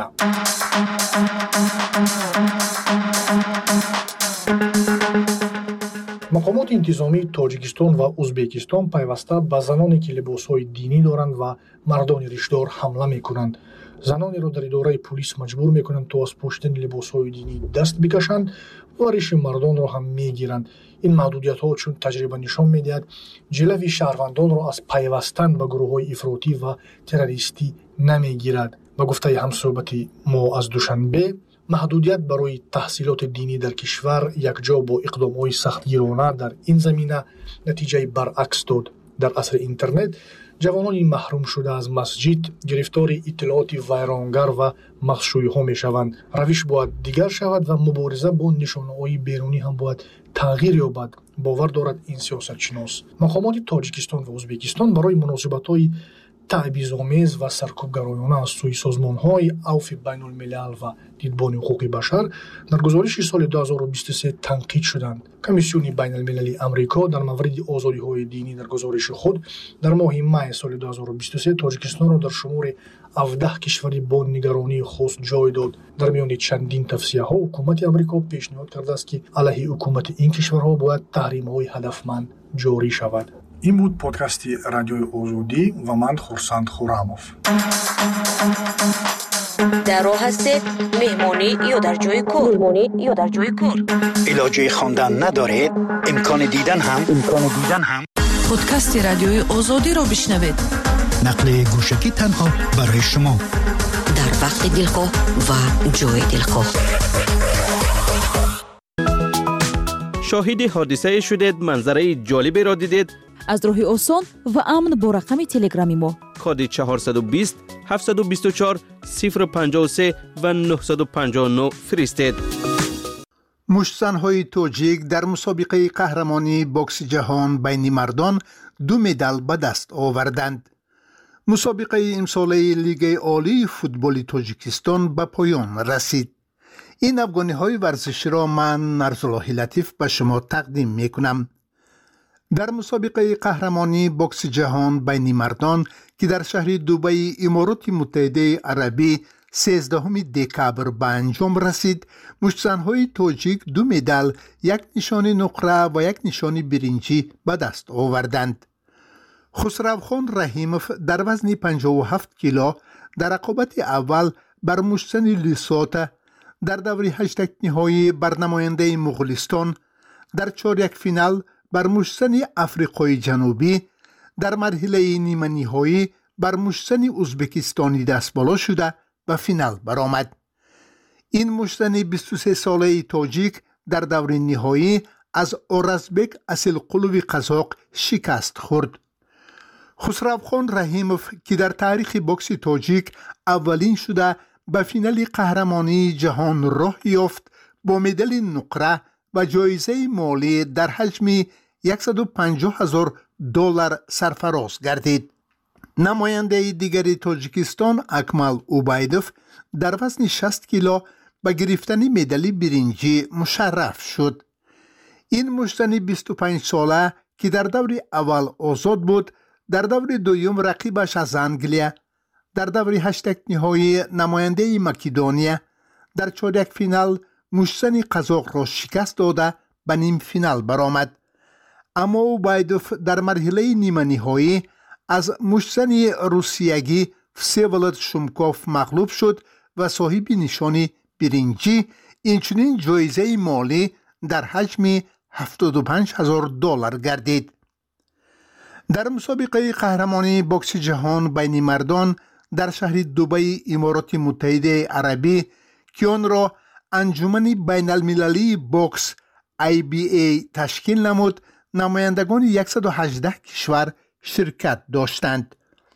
мақомоти интизомии Тоҷикистон ва Ӯзбекистон пайваста ба заноне ки либосҳои динӣ доранд ва мардони риштдор ҳамла мекунанд. занонеро дар идораи пулис маҷбур мекунанд то аз пӯшидани либосҳои динӣ даст бикашанд ва риши мардонро ҳам мегиранд. ин маҳдудиятҳо, чун таҷриба нишон медиҳад, ҷилави шаҳрвандонро аз пайвастан ба гурӯҳҳои ифротӣ ва террористӣ намегирад. ба гуфтаи ҳамсӯҳбати мо аз Душанбе, маҳдудият барои таҳсилоти динӣ дар кишвар якҷо бо иқдомҳои сахтгирона дар ин замина натиҷаи баръакс дод. дар асри интернет ҷавонони маҳрумшуда аз масҷид гирифтори иттилооти вайронгар ва махшӯиҳо мешаванд. равиш бояд дигар шавад ва мубориза бо нишонаҳои берунӣ ҳам бояд тағйир ёбад, бовар дорад ин сиёсатшинос. мақомоти Тоҷикистон ва Ӯзбекистон барои муносибатҳои таъбизомез ва саркӯбгароёна аз сӯи созмонҳои авфи байнулмилал ва дидбони ҳуқуқи башар дар гузориши соли 2023 танқид шуданд. Комиссиони байналмилалии Амрико дар мавриди озодиҳои динӣ дар гузориши худ дар моҳи май соли 2023 Тоҷикистонро дар шумори 17 кишвари бо нигаронии хос ҷой дод. дар миёни чандин тавсияҳо ҳукумати Амрико пешниҳод кардааст ки алайҳи ҳукумати ин кишварҳо бояд таҳримҳои ҳадафманд ҷорӣ шавад. ин буд подкасти радиои Озодӣ ва ман Хурсанд Хурамов. дар роҳ ҳастед меҳмонӣ ё дар ҷойи кор? илоҷи хондан надоред? имкони дидан ҳам? подкасти радиои Озодиро бишнавед. нақли гӯшагӣ танҳо барои шумо дар вақти дилхоҳ ва ҷои дилхоҳ. шоҳиди ҳодисае шудед, манзараи ҷолиберо дидед? аз роҳи осон ва амн бо рақами телеграми мо коди 420 724 053 ва 959 фиристед. муштзанҳои тоҷик дар мусобиқаи қаҳрамонии бокси ҷаҳон байни мардон 2 медал ба даст оварданд. мусобиқаи имсолаи лигаи олии футболи Тоҷикистон ба поён расид. ин афғониҳои варзиширо ман Нарзуллоҳи Латиф ба шумо тақдим мекунам. дар мусобиқаи қаҳрамонии бокси ҷаҳон байни мардон ки дар шаҳри Дубаи Имороти Муттаҳидаи Арабӣ 13 декабр ба анҷом расид, муштзанҳои тоҷик 2 медал, 1 нишони нуқра ва 1 нишони биринҷӣ ба даст оварданд. Хусравхон Раҳимов дар вазни 57 кило дар рақобати аввал бар муштзани Лисота дар даври ҳаштагниҳоӣ бар намояндаи Муғулистон, дар чорякфинал бар муштзани Африқои Ҷанубӣ, дар марҳилаи ниманиҳоӣ бар муштзани Ӯзбекистони дастболо шуда ба финал баромад. ин муштзани 23 солаи тоҷик дар даври ниҳоӣ аз Оразбек Асилқулуви Қазоқ шикаст хӯрд. Хусравхон Раҳимов ки дар таърихи бокси тоҷик аввалин шуда ба финали қаҳрамонии ҷаҳон роҳ ёфт, бо медали нуқра ва ҷоизаи молӣ дар ҳаҷми $150,000 сарфароз гардид. намояндаи дигари Тоҷикистон Акмал Убайдов дар вазни 60 кило ба гирифтани медали биринҷӣ мушарраф шуд. ин муштзани 25 сола ки дар даври аввал озод буд, дар даври дуюм рақибаш аз Англия, дар даври ҳаштагниҳоӣ намояндаи Македония, дар чорякфинал муштзани Қазоқро шикаст дода ба нимфинал баромад. аммо Убайдов дар марҳилаи ниманиҳоӣ аз муштзани русиягӣ Всеволод Шумков мағлуб шуд ва соҳиби нишони биринҷӣ, инчунин ҷоизаи молӣ дар ҳаҷми $75,000 гардид. дар мусобиқаи қаҳрамонии бокси ҷаҳон байни мардон дар шаҳри Дубаи Имороти Муттаҳидаи Арабӣ ки онро анҷумани байналмилалии бокс IBA ташкил намуд, намояндагони 118 кишвар ширкат доштанд.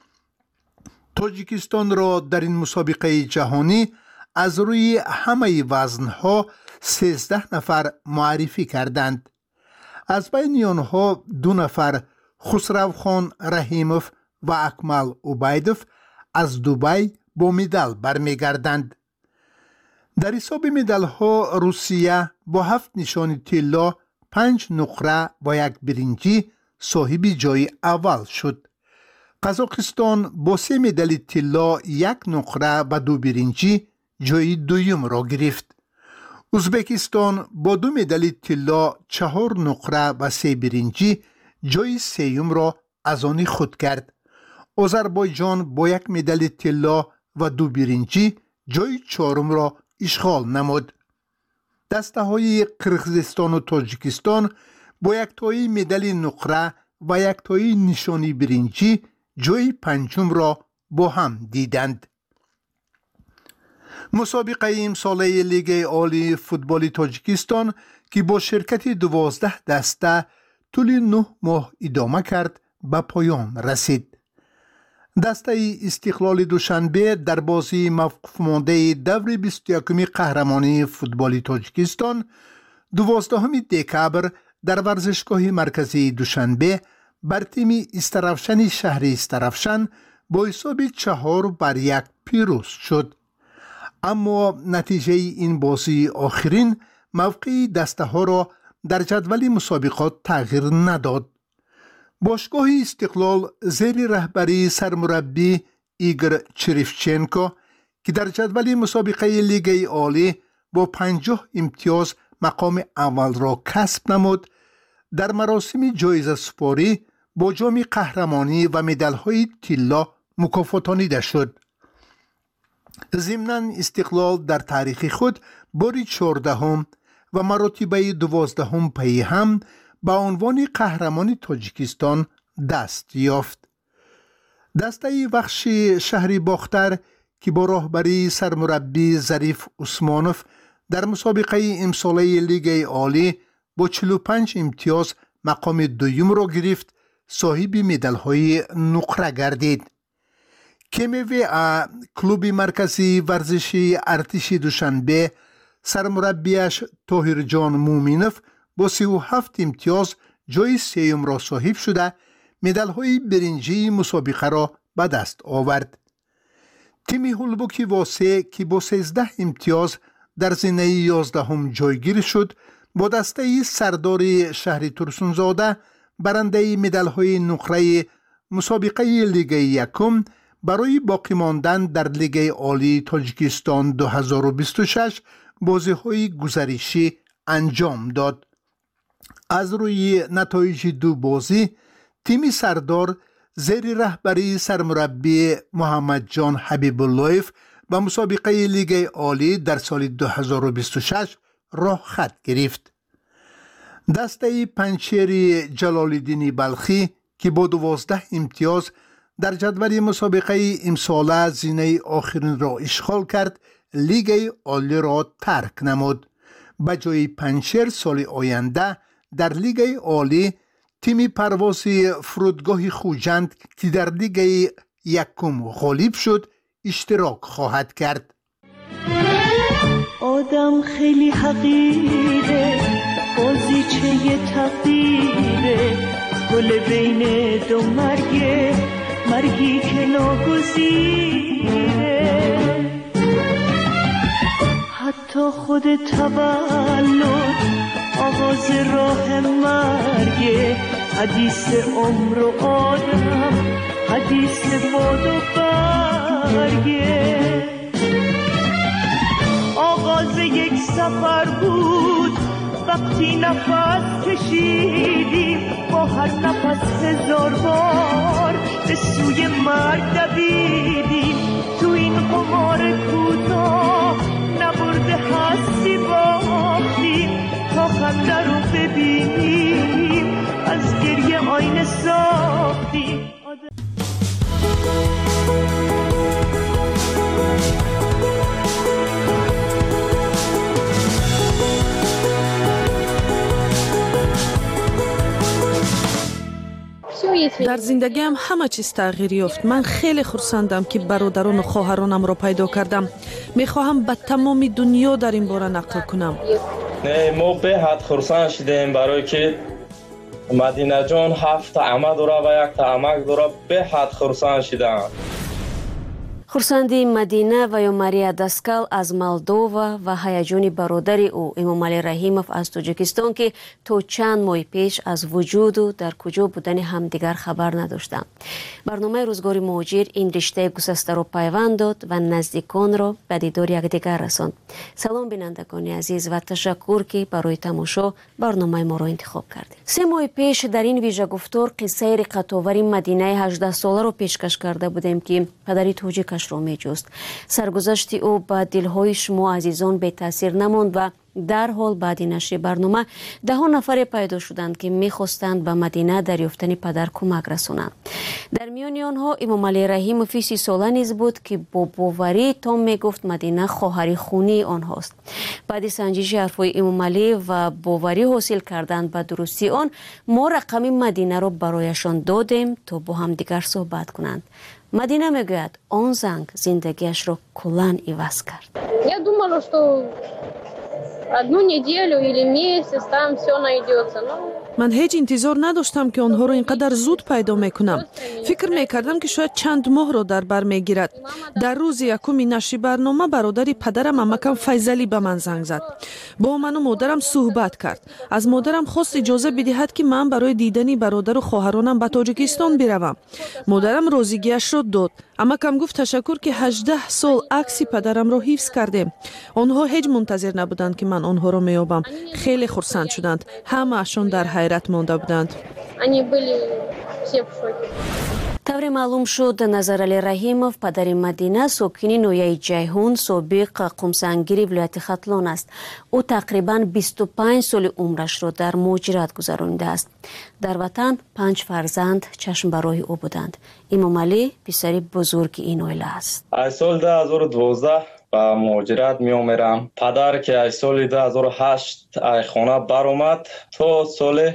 Тоҷикистонро дар ин мусобиқаи ҷаҳонӣ аз рӯи ҳамаи вазнҳо 13 нафар муаррифӣ карданд. аз байни онҳо 2 нафар Хусравхон Раҳимов ва Акмал Убайдов аз Дубай бо медал бармегарданд. дар ҳисоби медалҳо Русия бо 7 нишони тилло, 5 нуқра ва 1 биринҷӣ соҳиби ҷойи аввал шуд. Қазоқистон бо 3 медали тилло, 1 нуқра ва 2 биринҷӣ ҷойи дуюмро гирифт. Ӯзбекистон бо 2 медали тилло, 4 нуқра ва 3 биринҷӣ ҷойи сеюмро аз они худ кард. Озарбойҷон бо 1 медали тилло ва 2 биринҷӣ ҷойи чорумро ишғол намуд. дастаҳои Қирғизистону Тоҷикистон бо яктои медали нуқра ва яктои нишони биринҷӣ ҷойи панҷумро бо ҳам диданд. مسابقه امساله لیگ عالی فوتبال تاجیکستان که با شرکت 12 دسته طول 9 ماه ادامه کرد به پایان رسید. دسته استقلال دوشنبه در بازی موقوف مانده دور 21 قهرمانی فوتبال تاجیکستان 12 دکبر در ورزشگاه مرکزی دوشنبه بر تیم استرافشن شهر استرافشن با حساب 4-1 پیروز شد. اما نتیجه این بازی آخرین موقع دسته ها را در جدول مسابقات تغییر نداد. باشگاه استقلال زیر رهبری سرمربی ایگور چریفچنکو که در جدول مسابقه لیگ عالی با 50 امتیاز مقام اول را کسب نمود، در مراسم جایزه سپاری با جام قهرمانی و مدال‌های طلا مکافاتانیده شد. ضمناً استقلال در تاریخ خود باری 14 و مراتبه 12 پی هم به عنوان قهرمان تاجیکستان دست یافت. دسته بخش شهری باختر که با راهبری سرمربی ظریف عثمانوف در مسابقه امساله لیگ عالی با 45 امتیاز مقام دوم را گرفت، صاحب مدال‌های نقره گردید. کمیوی کلوب مرکزی ورزشی ارتش دوشنبه سرمربیش طاهر جان مومینوف با 37 امتیاز جای سوم را صاحب شده مدال‌های برنجی مسابقه را به دست آورد. تیم هولبوکی واسه که با 13 امتیاز در زینه 11 جایگیر شد با دسته سردار شهر ترسونزاده برنده مدال‌های نقره مسابقه لیگ یکم برای باقی ماندن در لیگ عالی تاجیکستان 2026 بازی‌های گزارشی انجام داد. از روی نتایج دو بازی تیم سردار زیر رهبری سرمربی محمد جان حبیب اللهیف به مسابقه لیگ عالی در سال 2026 راه خط گرفت. دسته پنچیر جلال الدین بلخی که با 12 امتیاز در جدول مسابقه امساله زینه آخرین را اشغال کرد، لیگ عالی را ترک نمود. به جای پنچیر سال آینده در لیگ عالی تیم پرواز فرودگاه خوجند که در لیگ یکم غالب شد اشتراک خواهد کرد. آدم خیلی حقیره، بازیچه تقدیره، گل بین دو مرگی که ناگزیره. حتی خود تولد آغاز راه مرگه، حدیث عمر و آدم، حدیث باد و برگه. آغاز یک سفر بود وقتی نفس کشیدیم، با هر نفس 1000 بار به سوی مرگ دویدیم. تو این قمار کوتاه نبرده هستی باختیم، تا خنده رو ببینیم از گریه آینه ساختیم. در زندگیم همه چیز تغییر یافت. من خیلی خرسندم که برادران و خواهرانم را پیدا کردم. میخواهم به تمام دنیا در این باره نقل کنم. ما به حد خرسند شدیم برای که مدینه جان 7 عمه داره و 1 عمک داره. به حد خرسند شدم. خورسندی مدینه و یا ماریا داسکال از مالدووا و هیجان برادری او امامعلی رحیمов از تاجیکستان که تا چند ماه پیش از وجود و در کجا بودن همدیگر خبر نداشتند. برنامه روزگار مهاجر این رشته گسسته را پیوند داد و نزدیکان را به دیدار یکدیگر رساند. سلام بینندگان عزیز و تشکر که برای تماشا برنامه ما را انتخاب کردید. 3 ماه پیش در این ویژه گفتار قصه رقت‌آور مدینه 18 ساله را پیشکش کرده بودیم که پدری تاجیک رو می جست. سرگذشت او با دلهای شما عزیزان به تاثیر نماند و در حال بعد نشر برنامه ده نفر پیدا شدند که می‌خواستند به مدینه دریافتن پدر کمک رسانند. در میان آنها امام علی رحیموف 30 ساله نیز بود که با باوری تام میگفت مدینه خواهر خونی آنهاست. بعد سنجش حرفهای امام علی و باوری حاصل کردن به درستی آن، ما رقم مدینه را برایشان دادیم تا با هم دیگر صحبت کنند. مدینه میگوید آن زنگ زندگیش را کلاً عوض کرد. Я думала, что одну неделю или месяц там все найдется. من هیچ انتظار نداشتم که آنها را اینقدر زود پیدا میکنم. فکر میکردم که شاید چند ماه را در بر میگیرد. در روز یکم نشر برنامه برادری پدرم عمکم فیضلی به من زنگ زد. با من و مادرم صحبت کرد. از مادرم خواست اجازه بدهد که من برای دیدن برادر و خواهرانم به تاجیکستان بروم. مادرم راضیگیش را داد. عمکم گفت تشکر که 18 سال عکس پدرم را حفظ کردیم. آنها هیچ منتظر نبودند که من آنها را میابم. خیلی خرسند شدند. همه‌شان در حیرت مانده بودند. طور معلوم شد نظر علی رحیموف پدر مدینه ساکن نویه جیهون سابق قمسنگیری ولایت ختلان است. او تقریباً 25 سال عمرش را در مهاجرت گذرانیده است. در وطن 5 فرزند چشم برای او بودند. امام علی پسر بزرگ این عائله است. از سال 2012 با مهاجرت می آمدم. پدر که از سال 2008 از خانه بر اومد تا سال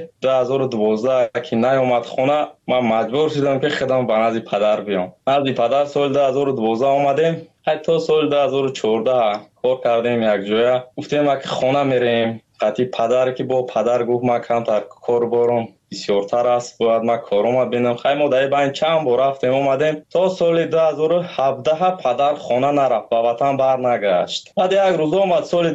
2012 که نیامد خانه، من مجبور شدم که خودم به نزد پدر بیام. نزد پدر سال 2012 آمدیم. حتی سال 2014 کار کردیم یک جای. گفتیم که خانه میریم. قطعی پدر که با پدر گفت من کمتر کار بارم بسیارتر است، باید من کارم ببینم. خیلی ما در بین چند بار رفتیم اومدیم تا سال 2017 پدر خانه نرفت، به وطن بر نگشت. بعد یک روز آمد سال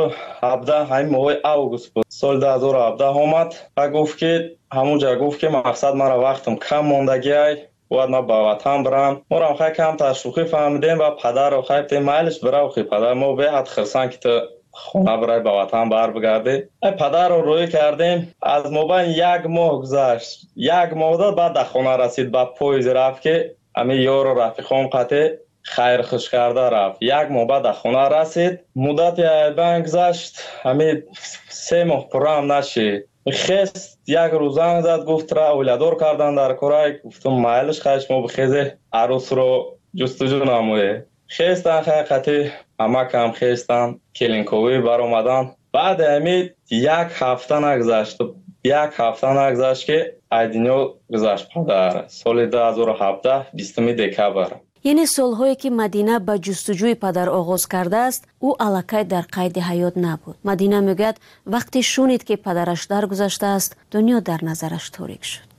2017 همین ماه اوگوست بود. سال 2017 آمد و گفت که همونجا گفت که مقصد مرا وقتم کم ماندگی باید من به وطن برم. ما را خیلی کم تشویقی فهمیدیم و پدر رو خیلی میلش برای پدر ما به حد خرسان که خونه برای به وطن بر بگرده. پدر رو روی کردیم. از مابین 1 ماه گذشت. 1 ماه داد بعد در خونه رسید. با پویز رفت که همین یار و رفیقام قطع خیر خوش کرده رفت. 1 ماه بعد در خونه رسید. مدت بین گذشت. همین 3 ماه پرام نشید. خست 1 روز زنگ زد گفت را اولادار کردن در کره. گفتم مایلش خیش ما بخیزه عروس رو جستجو نمویه. خستن خیلی قطعی همه کم خستن کلینکوی بر اومدن. بعد همین 1 هفته نگذشت. 1 هفته نگذشت که ایدینیو گذشت پدر. سال 2017 20 دکبر. یعنی سالهایی که مدینه به جستجوی پدر آغاز کرده است، او الکی در قید حیات نبود. مدینه میگوید وقتی شنید که پدرش درگذشته است، دنیا در نظرش تاریک شد.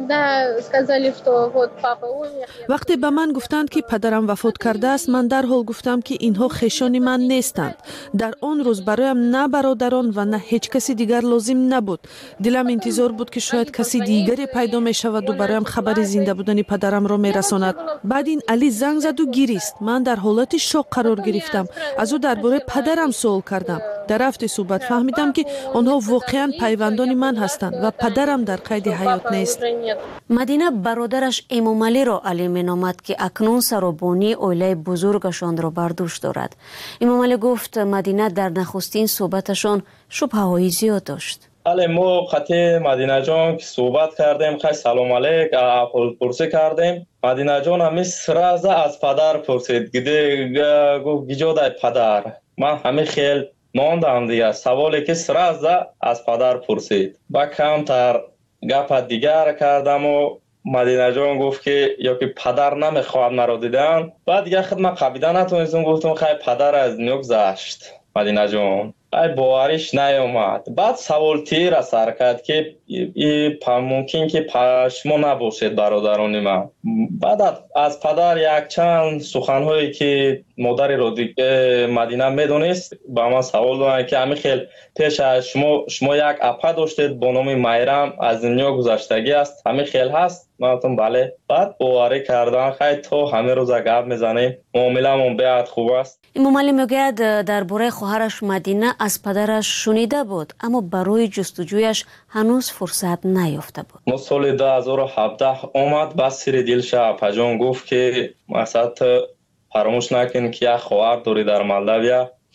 وقتی به من گفتند که پدرم وفات کرده است، من در حال گفتم که اینها خویشان من نیستند. در آن روز برایم نه برادران و نه هیچ کسی دیگر لازم نبود. دلم انتظار بود که شاید کسی دیگری پیدا می شود و برایم خبر زنده بودن پدرم را می رساند. بعد این علی زنگ زد و گریست. من در حالت شوک قرار گرفتم. از او درباره پدرم سوال کردم. در رفت صحبت فهمیدم که آنها واقعا پیوندان من هستند و پدرم در قید حیات نیست. مدینه برادرش امام علی را علی مینامد که اکنون سرابانی عائله بزرگشان را بر دوش دارد. امام علی گفت مدینه در نخستین صحبتشان شبهه‌های زیاد داشت. بله ما خطی مدینه جان که صحبت کردیم، خیلی سلام علیک احوال پرسی کردیم. مدینه جان همی سرازه از پدر پرسید. گفت گیجاده پدر. من همی خیلی ماندم دیگه. سوالی که سرازه از پدر پرسید. با کمتر گپ دیگر کردم و مدینه جان گفت که یا که پدر نمیخواد مرا دیدن. بعد دیگه خدمت قبیده نتونستم. گفتم خیلی پدر از دنیا گذشت مدینه جان. باوریش نیامد. بعد سوال تیر سر کرد که ممکن که شما نباشید برادران من. بعد از پدر یک چند سخنهایی که مادر رو مدینه میدونست با من سوال دارن که همین خیلی پیش از شما یک اپا داشتید با نام میرم از دنیا گذشتگی است، همین خیلی هست؟ من گفتم بله. بعد باوری کردن خیلی تو همه روز گپ میزنیم، معامله‌مون بیاد خوب است. امام علی میگوید درباره خواهرش مدینه از پدرش شنیده بود اما برای جستجویش هنوز فرصت نیافته بود. ما سال 2017 اومد با سر دلش اپا جان گفت که مثلا فراموش نکن که یک خواهر داری در مالداویا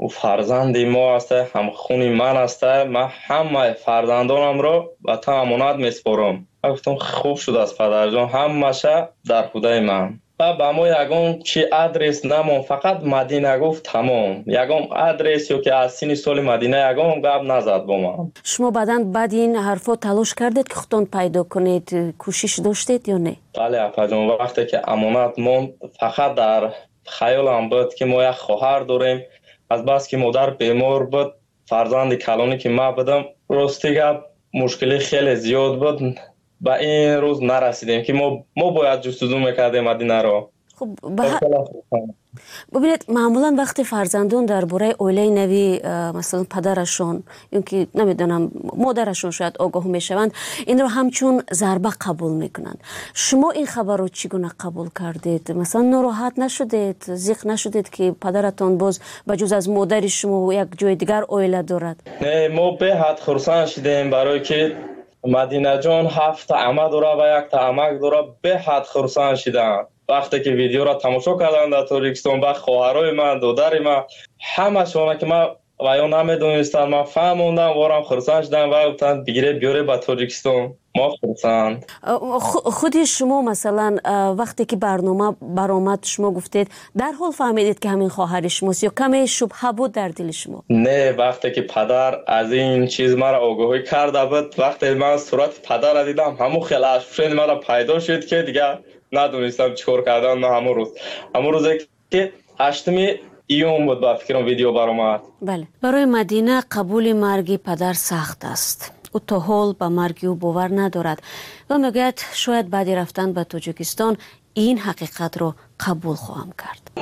او فرزندی ما است، هم خونی من است. من همه فرزندانم رو به تو امانت میسپارم. گفتم خوب شد از پدر جان، همه‌شه در خدای من. با ما یگان چی آدرس نمون، فقط مدینه گفت تمام. یگان آدرس یا که از سین سال مدینه یگان گپ نزد با من. شما بعد این حرفا تلاش کردید که خودتون پیدا کنید، کوشش داشتید یا نه؟ بله اپا جان، وقتی که امانت موند فقط در خیالم بود که ما یک خواهر داریم. از بس که مادر بیمار بود، فرزند کلانی که ما بودم، راستی گپ مشکلی خیلی زیاد بود. با این روز نرسیدیم که ما باید جستجو میکردیم مدینه رو. خب ببینید معمولا وقتی فرزندان درباره اویله نوی مثلا پدرشون یا که نمیدونم مادرشون شاید آگاه میشوند، این رو همچون ضربه قبول میکنند. شما این خبر رو چگونه قبول کردید؟ مثلا ناراحت نشدید، ضیق نشدید که پدرتون باز بجز از مادر شما یک جای دیگر اویله دارد؟ نه، ما به حد خرسان شدیم برای که مدینه جان 7 عمه داره و 1 عمک داره. به حد خرسان شدن وقتی که ویدیو را تماشا کردن در تاجیکستان. با خواهرای من، دادر من، همه شما که من و یا نمیدونستم، من فهموندم وارم خرسان شدن و گفتن بگیره بیاره به تاجیکستان. ما خرسان. خودی شما مثلا وقتی که برنامه برآمد شما گفتید در حال فهمیدید که همین خواهر شماست یا کمی شبهه بود در دل شما؟ نه، وقتی که پدر از این چیز مرا آگاهی کرده بود، وقتی من صورت پدر را دیدم، همون خیلی افشین مرا پیدا شد که دیگه ندونستم چیکار کردن. من همون روزی که 8 ایون بود با فکرم ویدیو برآمد. بله، برای مدینه قبول مرگ پدر سخت است. او تا حال به مرگ او باور ندارد و میگوید شاید بعد رفتن به تاجیکستان این حقیقت رو قبول خواهم کرد.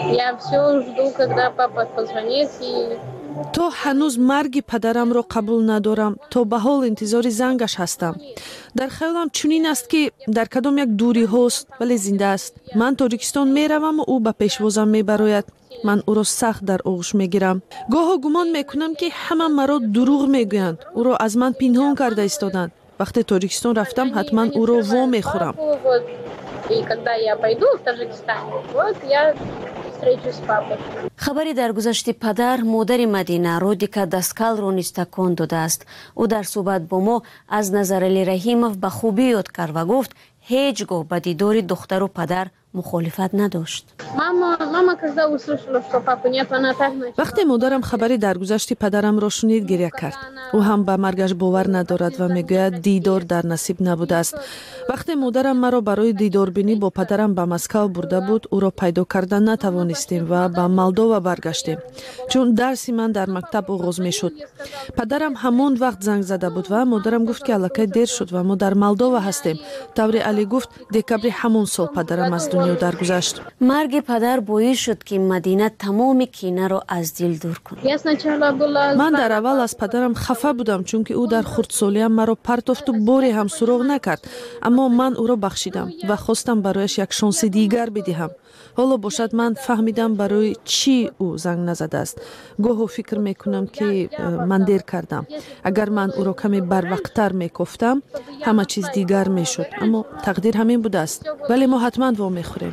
تو هنوز مرگ پدرم رو قبول ندارم، تو به حال انتظار زنگش هستم. در خیالم چنین است که در کدام یک دوری هست ولی زنده است. من تاجیکستان میروم و او به پیشوازم میبراید. من او را سخت در آغوش میگیرم. گاه گمان میکنم که همه مرا دروغ میگویند، او را از من پنهان کرده ایستادند. وقتی تاجیکستان رفتم حتما او را وا میخورم. خبری در گذشت پدر مادر مدینه رودیکا داسکال رو نیز تکان داده است. او در صحبت با ما از نظر علی رحیمов به خوبی یاد کرد و گفت هیچگاه به دیدار دختر و پدر مخالفت نداشت. وقتی مادرم خبری درگذشت پدرم را شنید گریه کرد. او هم به مرگش باور ندارد و میگوید دیدار در نصیب نبوده است. وقتی مادرم مرا برای دیدار بینی با پدرم به مسکو برده بود، او را پیدا کردن نتوانستیم و به مالدووا برگشتیم، چون درسی من در مکتب آغاز میشد. پدرم همون وقت زنگ زده بود و مادرم گفت که الکی دیر شد و ما در مالدووا هستیم. طوری علی گفت دکبر همون سال پدرم از دنیا درگذشت. مرگ پدر باعث شد که مدینه تمام کینه را از دل دور کند. من در اول از پدرم خفه بودم چون که او در خردسالیم مرا پرتافت و باری هم سراغ نکرد، اما من او را بخشیدم و خواستم برایش یک شانس دیگر بدهم. حالا باشد من فهمیدم برای چی او زنگ نزده است. گاهی فکر میکنم که من دیر کردم. اگر من او را کمی بروقتر میگفتم همه چیز دیگر میشد، اما تقدیر همین بوده است. ولی ما حتما وا میخوریم.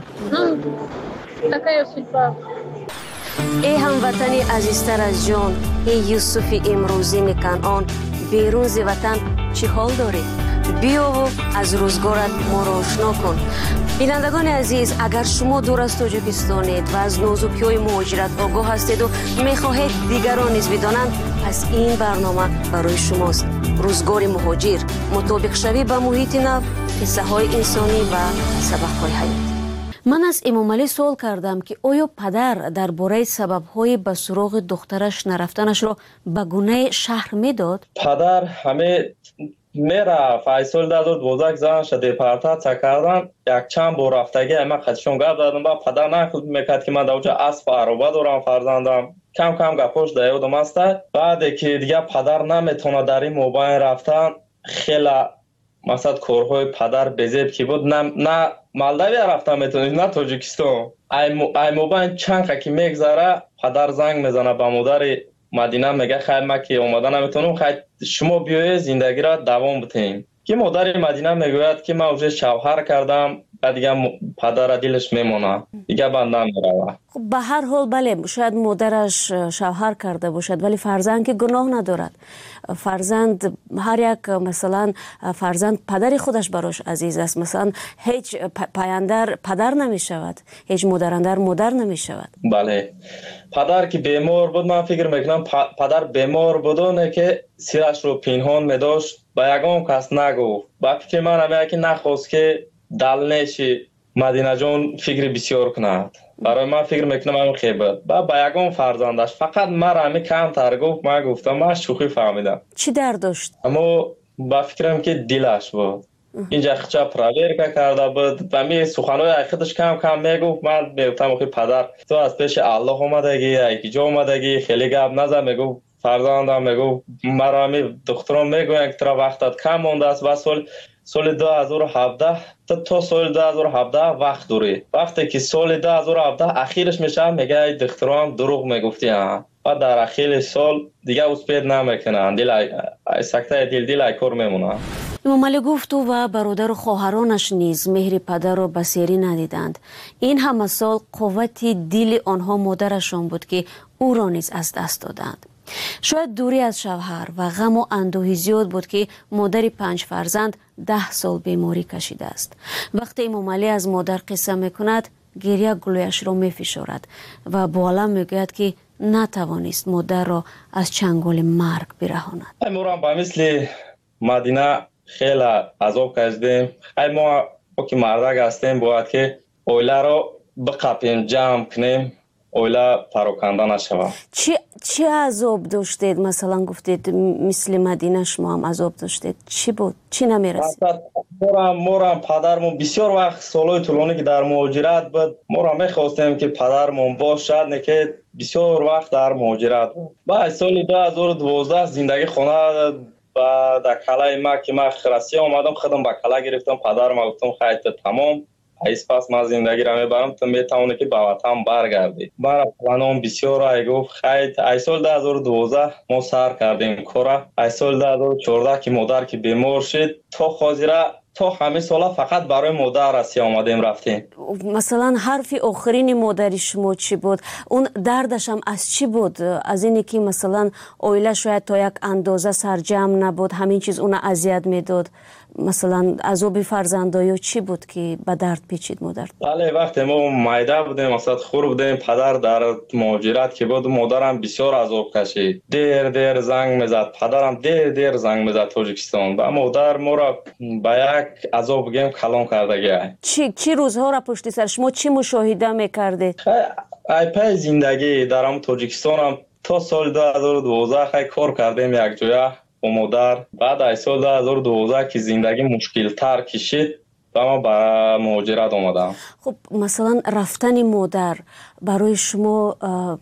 ای هموطنی عزیزتر از جان، ای یوسف امروزی کنعان، بیرون ز وطن چی حال داری؟ بیا و از روزگارت ما را آشنا کن. بینندگان عزیز، اگر شما دور از تاجیکستانید و از نازکی‌های مهاجرت آگاه هستید و میخواهید دیگران نیز بدانند، پس این برنامه برای شماست. روزگار مهاجر، مطابق شوی با محیط نو، قصه های انسانی و سبق های حیات. من از امام علی سوال کردم که آیا پدر درباره سبب‌های به سراغ دخترش نرفتنش را به گونه شهر میداد؟ پدر همه میرفت. ایسال دادود بوزک زنش دیپارتات کردن، یک چند بار رفتگی من خدشون گفت دادم با پدر نکرد میکرد که من دوچه اسب عربه دارم فرزندم. کم کم گپوش دیودم است. بعد که دیگه پدر نمیتونه در این موبایل رفتن، خیلی مثلا کارهای پدر بزیب که بود، نه مالداوی رفتن میتونید نه تاجیکستان. ای موبایل چند که میگذره پدر زنگ میزنه به مادر مدینه میگه خیر ما که اومدن نمیتونم، خیر شما بیایید زندگی را دوام بدین. که مادر مدینه میگوید که من вже شوهر کردم و دیگه پدر دلش میمونه، دیگه بندم میروه. خب به هر حال بله شاید مادرش شوهر کرده باشد ولی فرزند که گناه ندارد. فرزند هر یک مثلا فرزند پدر خودش براش عزیز است. مثلا هیچ پایندر پدر نمی شود، هیچ مادراندر مادر نمی شود. بله پدر که بیمار بود من فکر میکنم پدر بیمار بودونه که سیرش رو پنهان میداشت با یگان کس نگفت. با فکر من همه که نخواست که دلنشی مدینه جان فکر بسیار کند. برای من فکر میکنم همین خیبت با یگان فرزندش فقط من همین کم تر گفت. من گفتم من شوخی فهمیدم. چی درد داشت؟ اما با فکرم که دلش بود اینجا خچه پراویر کرده بود و می سخنهای خودش کم کم میگفت. من میگفتم آخه پدر تو از پیش الله اومدگی یکی جا اومدگی خیلی گپ نزن. میگفت فرزندم میگفت مرا همین دخترم میگوین که ترا وقتت کم مونده است و سال 2017 تا سال 2017 وقت دوری. وقتی که سال 2017 اخیرش میشه میگه ای دخترم دروغ میگفتی ها و در اخیر سال دیگه اسپید نمیکنن. دل سکته دل کار میمونه. امام علی گفت او و برادر و خواهرانش نیز مهر پدر را بسیاری ندیدند. این همه سال قوت دل آنها مادرشان بود که او را نیز از دست دادند. شاید دوری از شوهر و غم و اندوهی زیاد بود که مادر 5 فرزند 10 سال بیماری کشیده است. وقتی امام علی از مادر قصه میکند گریه گلویش را میفشارد و با علم میگوید که نتوانست مادر را از چنگال مرگ برهاند. ما با مثل مدینه خیلی عذاب کشیدیم. ما که مردک هستیم باید که اوله را بقپیم جمع کنیم اوله پراکنده نشود. چی عذاب داشتید؟ مثلا گفتید مثل مدینه شما هم عذاب داشتید. چی بود؟ چی نمیرسید؟ مورم پدرمون بسیار وقت سالهای طولانی که در مهاجرت بود مورم میخواستیم که پدرمون باشد نه که بسیار وقت در مهاجرت بود. بعد سال 2012 زندگی خانه و در کلای ما که من خرسی آمدم خودم با کلا گرفتم. پدرم گفتم خیلی تمام ایس پس من زندگی را میبرم تو میتونه که به وطن برگردی. برای پلانم بسیار ای گفت خیلی ای سال 2012 ما سر کردیم کارا. ای سال 2014 که مادر که بیمار شد تا خاطره تا همه سالا فقط برای مادر رسی آمدیم رفتیم. مثلا حرف آخرین مادری شما چی بود؟ اون دردش هم از چی بود؟ از اینی که مثلا اویله شاید تا یک اندازه سرجم نبود همین چیز اون اذیت میداد؟ مثلا عذاب فرزندایی چی بود که به درد پیچید مادر؟ بله وقتی ما مایده بودیم مثلا خور بودیم پدر در مهاجرت که بود مادرم بسیار عذاب کشید. دیر زنگ میزد پدرم دیر زنگ میزد تاجیکستان و مادر ما را به یک عذاب گیم کلام کرده. چی روزها را پشت سر شما چی مشاهده میکردید؟ ای پای زندگی در تاجیکستان هم تا سال 2012 خیلی کار کردیم یک جایه با مادر. بعد از سال 2012 که زندگی مشکل تر کشید و ما برای مهاجرت آمدم. خب مثلا رفتن مادر برای شما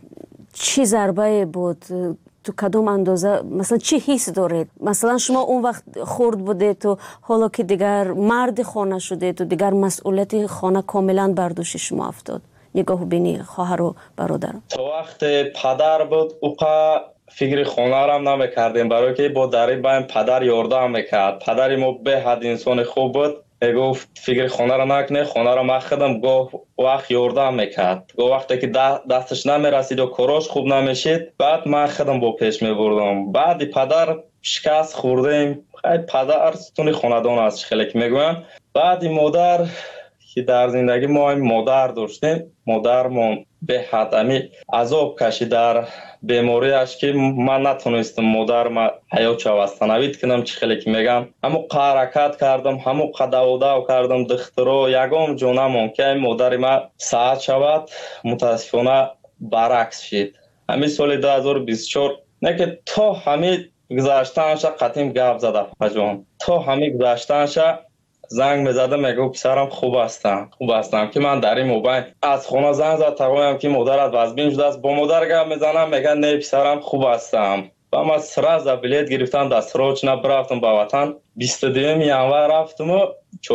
چی ضربه بود؟ تو کدوم اندازه مثلا چی حس دارید؟ مثلا شما اون وقت خرد بودید تو حالا که دیگر مرد خانه شدید تو دیگر مسئولیت خانه کاملا بر دوش شما افتاد. نگاه بینی خواهر و برادر. تو وقت پدر بود اوقا فکر خانه را هم نمیکردیم برای که با دری بایم پدر یاردم میکرد. پدری ما به حد انسان خوب بود. گفت فکر خانه را نکنه خانه را من خودم گفت وقت یاردم میکرد. گفت وقتی که دستش نمیرسید و کاراش خوب نمیشید بعد من خودم با پیش میبردم. بعد پدر شکست خوردیم. پدر ستون خاندان است خیلی که میگویم. بعد مادر که در زندگی ما مادر داشتیم مادرمون به حد عذاب کشید در بیماریش که من نتونستم مادر ما حیات عوض کنم. چه خیلی که میگم همو حرکت کردم همو قداوداو کردم دخترو یگام جونمون که مادر ما ساعت شود متاسفانه برعکس شد. همین سال 2024 نه که تا همین گذاشتنش قطیم گپ زده پجان تا همین گذاشتنش زنگ میزدم میگه پسرم خوب هستم که من در این موبایل از خونه زنگ زد تقویم که مادرت وزبین شده است با مادر گپ میزنم میگه نه پسرم خوب هستم و من سراز بلیت گرفتم دست روچ برفتم به وطن 22 ینور رفتم و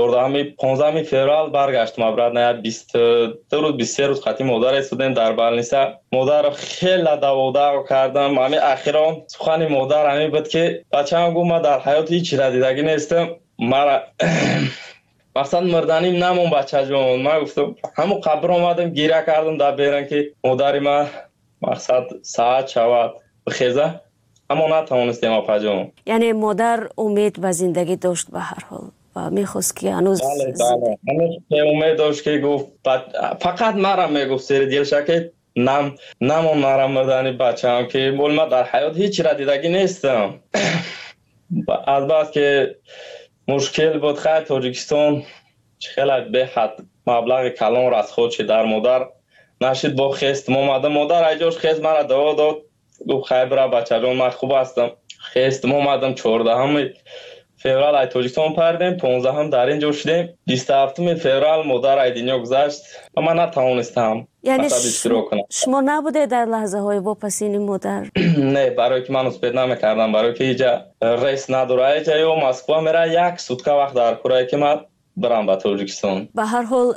15 فوریه برگشتم برات نه 22 روز 23 روز خاطی مادر استودنت در بالنیسا مادر خیلی داودا کردم. همین اخیرا سخن مادر همین بود که بچه‌م گفت من در حیات هیچ چیز دیدگی نیستم. مقصد مردنیم نمون بچه جون. من گفتم همون قبر آمدم گیره کردم در بیرن که مادری من مقصد ساعت شود بخیزه، اما نتوانستیم اپا جون. یعنی مادر امید و زندگی داشت به هر حال و میخواست که هنوز بله امید داشت که گفت فقط مرم میگفت سر دیلش که نمون مرم مردنی بچه هم که بول من در حیات هیچ را دیدگی نیستم. از بعد که مشکل بود خیلی تاجیکستان خیلی به حد مبلغ کلان را از خودش در مادر نشید با خیست مادر ایجاش خیست مرا دوا داد گفت خیلی برا بچه جان من خوب هستم. خیست مادم 14 فوریه ای تاجیکستان پردیم، 15 هم در اینجا شدیم، 27 فوریه مادر ای دنیا گذشت و من نتوانستم. یعنی شما نبوده در لحظه های واپسین مادر؟ نه، برای که من اسپید نمیکردم، برای که اینجا ریس نداره، اینجا یا مسکو میره 1 سوتکه وقت در کره که من برم به تاجیکستان. به هر حال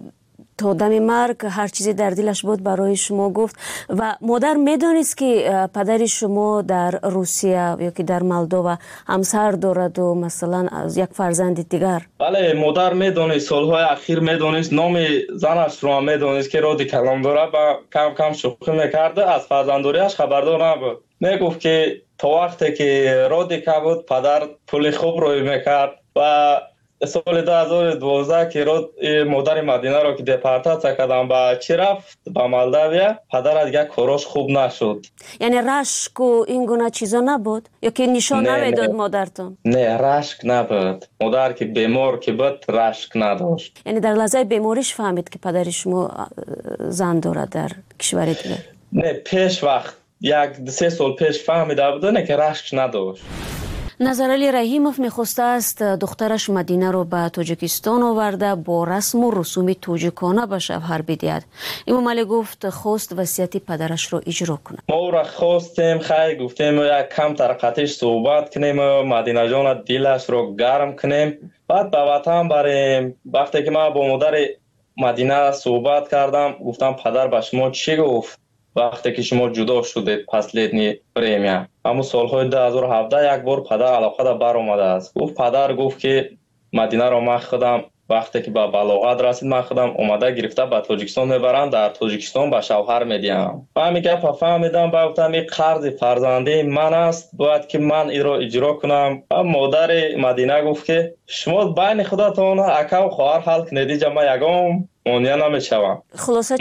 تا دم مرگ هر چیزی در دلش بود برای شما گفت. و مادر میدونست که پدر شما در روسیه یا که در مالدووا همسر دارد و مثلا از یک فرزند دیگر؟ بله مادر میدونست، سالهای اخیر میدونست، نام زنش رو میدونست که رادی کلام داره و کم کم شوخی میکرده، از فرزنداریش خبردار نبود. میگفت که تا وقتی که رادی که بود پدر پول خوب روی میکرد و سال 2012 که مادر مدینه رو که دپارتاسیا کردن با چی رفت با مالداویا، پدر از یک کاراش خوب نشد. یعنی رشک و این گونه چیزا نبود یا که نشان نمیداد مادرتون؟ نه رشک نبود، مادر که بیمار که بود رشک نداشت. یعنی در لحظه بیماریش فهمید که پدر شما زن دارد در کشور دیگر؟ نه پیش وقت 1-3 سال پیش فهمیده بود نه که رشک نداشت. نظرعلی رحیموف میخواسته است دخترش مدینه رو به تاجیکستان آورده با رسم و رسوم تاجیکانه به شوهر بدهد. امام علی گفت خواست وصیت پدرش رو اجرا کنه. ما را خواستیم خیلی گفتیم یک کم ترقتش صحبت کنیم، مدینه جان دلش رو گرم کنیم، بعد به وطن بریم. وقتی که من با مادر مدینه صحبت کردم گفتم پدر به شما چی گفت وقتی که شما جدا شدید پس لیدنی پریمیا؟ اما سالهای 2017 یک بار پدر علاقه دا بر اومده است. پدر گفت که مدینه رو من خودم وقتی که به بلاغت رسید من خودم اومده گرفته به تاجیکستان میبرم، در تاجیکستان به شوهر میدیم. من میگم فهمیدم با گفتم این قرض فرزندی من است باید که من این رو اجرا کنم. مادر مدینه گفت که شما بین خودتون اکا و خواهر حل کنید، ما یگام مونیا نمیشوم. خلاصه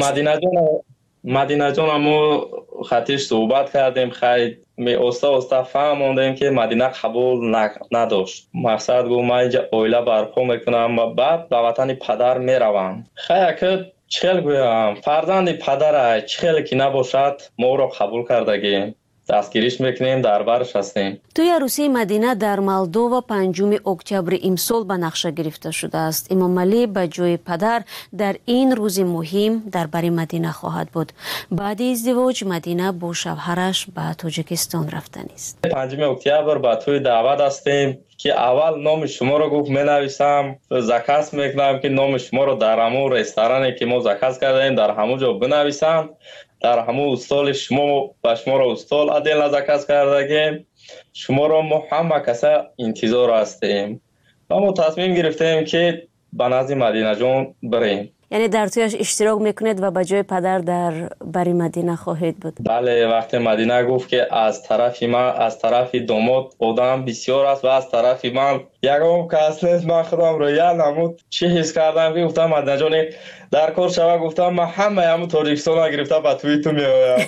مدینه جان ما خطیش صحبت کردیم، خیلی استا فهموندیم که مدینه قبول نداشت. مقصد گفت من اینجا اویله برپا میکنم و بعد به وطن پدر میروم. خیلی که چخیل گویم فرزند پدر چخیل که نباشد ما رو قبول کردگیم، دستگیریش میکنیم، در برش هستیم. توی عروسی مدینه در مالدووا 5 اکتبر امسال به نقشه گرفته شده است. امام علی به جای پدر در این روز مهم در بر مدینه خواهد بود. بعد ازدواج مدینه با شوهرش به تاجیکستان رفتن است. 5 اکتبر به توی دعوت هستیم که اول نام شما رو گفت می نویسم، زکس میکنم که نام شما رو در همون رستورانی که ما زکس کردیم در همون جا بنویسم، در همون استال شما و شما رو استال عدل نزکس کردگیم، شما رو ما همه کسا انتظار هستیم و ما تصمیم گرفتیم که به نزد مدینه جان بریم. یعنی در تویش اشتراک میکنید و به جای پدر در بری مدینه خواهید بود؟ بله، وقتی مدینه گفت که از طرف من از طرف داماد آدم بسیار است و از طرف من یکم کس نیست، من خودم رو یاد نمود چی حس کردم که گفتم مدینه جان در کار شوه، گفتم من همه همون تاجیکستان گرفته به توی تو میایم.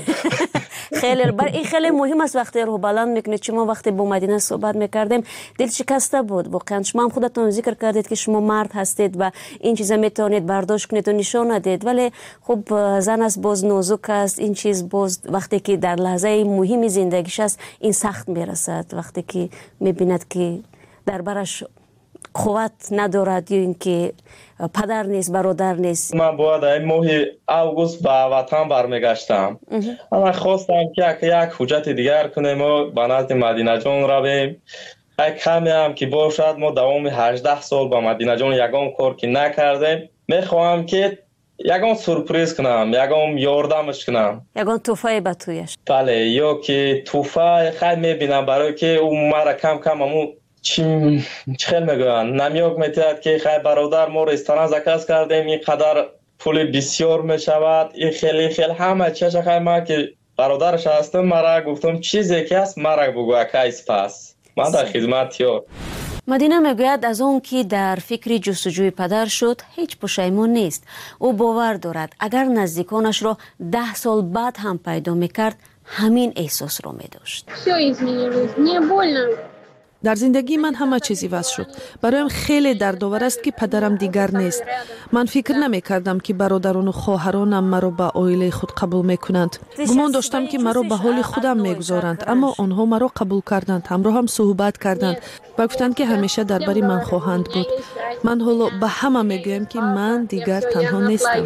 این خیلی مهم است وقتی روح بلند میکنید. شما وقتی با مدینه صحبت میکردیم دل شکسته بود واقعا. شما هم خودتون ذکر کردید که شما مرد هستید و این چیزا میتونید برداشت کنید و نشان ندید، ولی خب زن است باز نازک است، این چیز باز وقتی که در لحظه مهمی زندگیش است این سخت میرسد، وقتی که میبیند که در برش قوت ندارد یا اینکه پدر نیست برادر نیست. من باید این ماه اوگوست به وطن برمیگشتم. من خواستم که یک حجت دیگر کنیم و به نزد مدینه جان رویم. کمی هم که باشد ما دوام 18 سال با مدینه جان یگام کار که نکردیم، میخواهم که یگام سورپریز کنم، یگام یاردمش کنم، یگام توفای به تویش. بله، یا که توفای خیلی میبینم برای که اون مرا کم کم همون چی خیلی میگویند نمیوک میتید که خیلی برادر ما رستوران زکاز کردیم اینقدر پول بسیار میشود این خیلی همه چیز خیلی ما که برادرش هستم مرا گفتم چیزی که هست مرا بگو اکایس پس من در خدمت یار. مدینه میگوید از اون که در فکر جستجوی پدر شد هیچ پشیمون نیست. او باور دارد اگر نزدیکانش را 10 سال بعد هم پیدا میکرد همین احساس را میداشت. در زندگی من همه چیزی واسه شد. برایم خیلی دردآور است که پدرم دیگر نیست. من فکر نمی کردم که برادران و خواهرانم مرا به عائله خود قبول میکنند. گمان داشتم که مرا به حال خودم میگذارند، اما آنها مرا قبول کردند، همراه هم صحبت کردند و گفتند که همیشه درباره من خواهند بود. من حالا به همه میگویم که من دیگر تنها نیستم.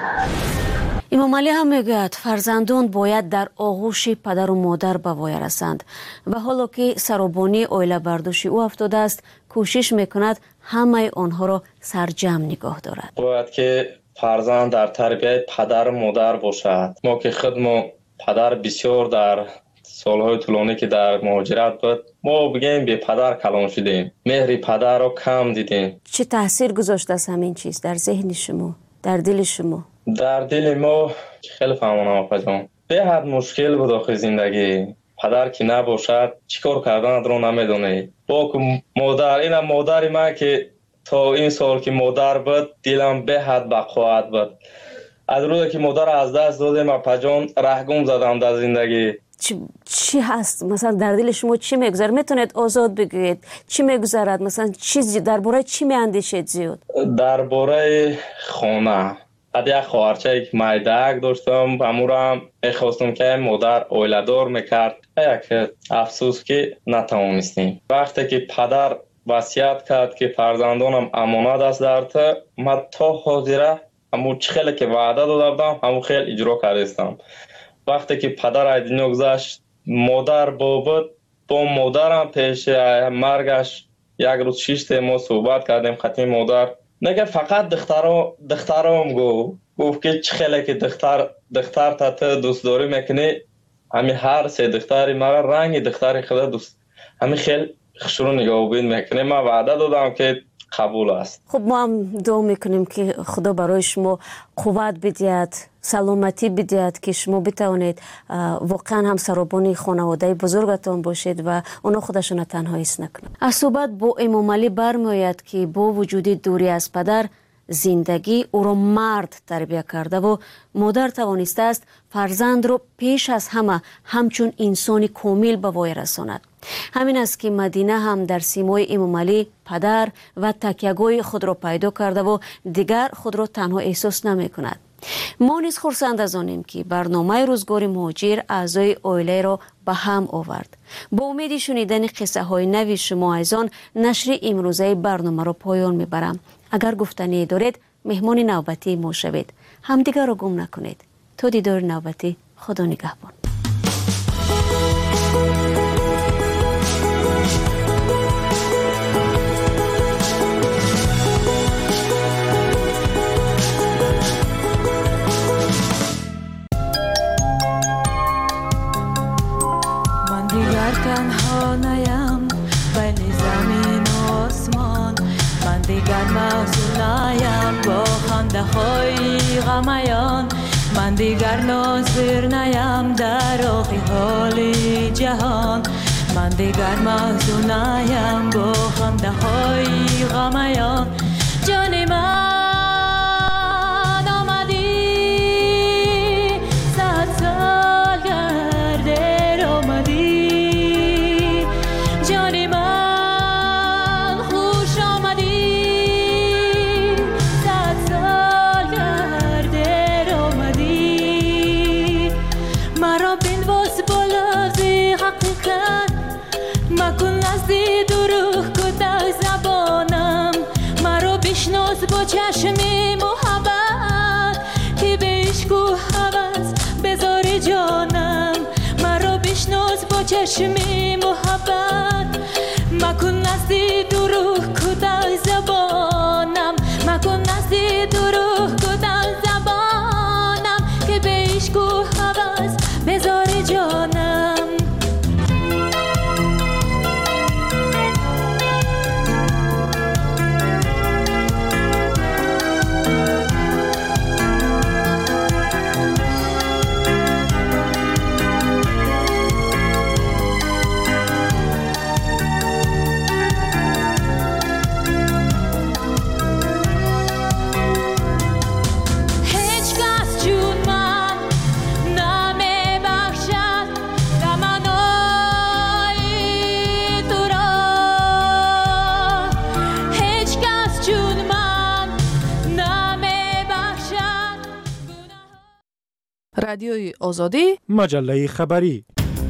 امام علی هم میگوید فرزندان باید در آغوش پدر و مادر به وای رسند و حالا که سرابانی عائله برداشت او افتاده است کوشش میکند همه آنها را سرجم نگاه دارد. باید که فرزند در تربیت پدر و مادر باشد. ما که خودمون پدر بسیار در سالهای طولانی که در مهاجرت بود ما بگیم به پدر کلان شدیم، مهر پدر را کم دیدیم. چه تاثیر گذاشته است همین چیز در ذهن شما، در دل شما؟ در دل ما خیلی فهمانم آقا جان به حد مشکل بود آخه زندگی. پدر که نباشد چیکار کردن رو نمیدونه. با مادر اینم مادری من که تا این سال که مادر بود دلم به حد بقوت بود. از روزی که مادر از دست دادم آقا جان رهگم زدم در زندگی. چی هست مثلا در دل شما چی میگذره؟ میتونید آزاد بگویید چی میگذرد؟ مثلا چیزی درباره چی میاندیشید زیاد؟ درباره خانه یک خواهرچه یک مایدک داشتم امورم میخواستم که مادر اویلدار میکرد یک افسوس که نتوانستیم. وقتی که پدر وصیت کرد که فرزندانم امانت است در تو من تا حاضره همون خیلی که وعده داده بودم همون خیلی اجرا کردم. وقتی که پدر از دنیا گذشت مادر بود با مادرم پیش مرگش یک روز 6 ما صحبت کردیم خطی مادر نگه فقط دخترام گفت که چه خیلی که دختر تا تو دوست داری میکنی همین هر 3 دختری مرا رنگ دختری خدا دوست همین خیلی خشرو نگاه بین میکنه. من وعده دادم که قبول است. خب ما هم دعا میکنیم که خدا برای شما قوت بدهد، سلامتی بدهد که شما بتوانید واقعا هم سرابانی خانواده بزرگتان باشید و اونا خودشون تنها حس نکنند. از صحبت با امام علی برمیآید که با وجود دوری از پدر زندگی او را مرد تربیت کرده و مادر توانسته است فرزند را پیش از همه همچون انسانی کامل به وای رساند. همین است که مدینه هم در سیمای امام علی پدر و تکیه‌گاه خود را پیدا کرده و دیگر خود را تنها احساس نمی کند. ما نیز خرسند از آنیم که برنامه روزگار مهاجر اعضای عائله را به هم آورد. با امید شنیدن قصه های نوی شما عزیزان نشر امروزه برنامه را پایان میبرم. اگر گفتنی دارید مهمان نوبتی ما شوید. همدیگر را گم نکنید. تا دیدار نوبتی خدا نگهبان. من دیگر تنها نیم بین زمین و آسمان، من دیگر محزون نیم با خنده های غمیان، من دیگر ناظر نیم در آخی حال جهان، من دیگر محزون نیم با خنده های غمیان. جان من آمدی 100 سال گرده آمدی، جان من خوش آمدی 100 سال گرده آمدی. مرا بنواز با لفظ حقیقت مکن نزدی دروغ کده زبانم، مرا بشناس با چشم محبت که به عشق و هوس بذار جانم، مرا بشناس با چشم محبت مکن نزدی دروغ کده زبانم، مکن نزدی دروغ کده زبانم که به عشق و هوس بذار جانم. رادیوی آزادی، مجله خبری.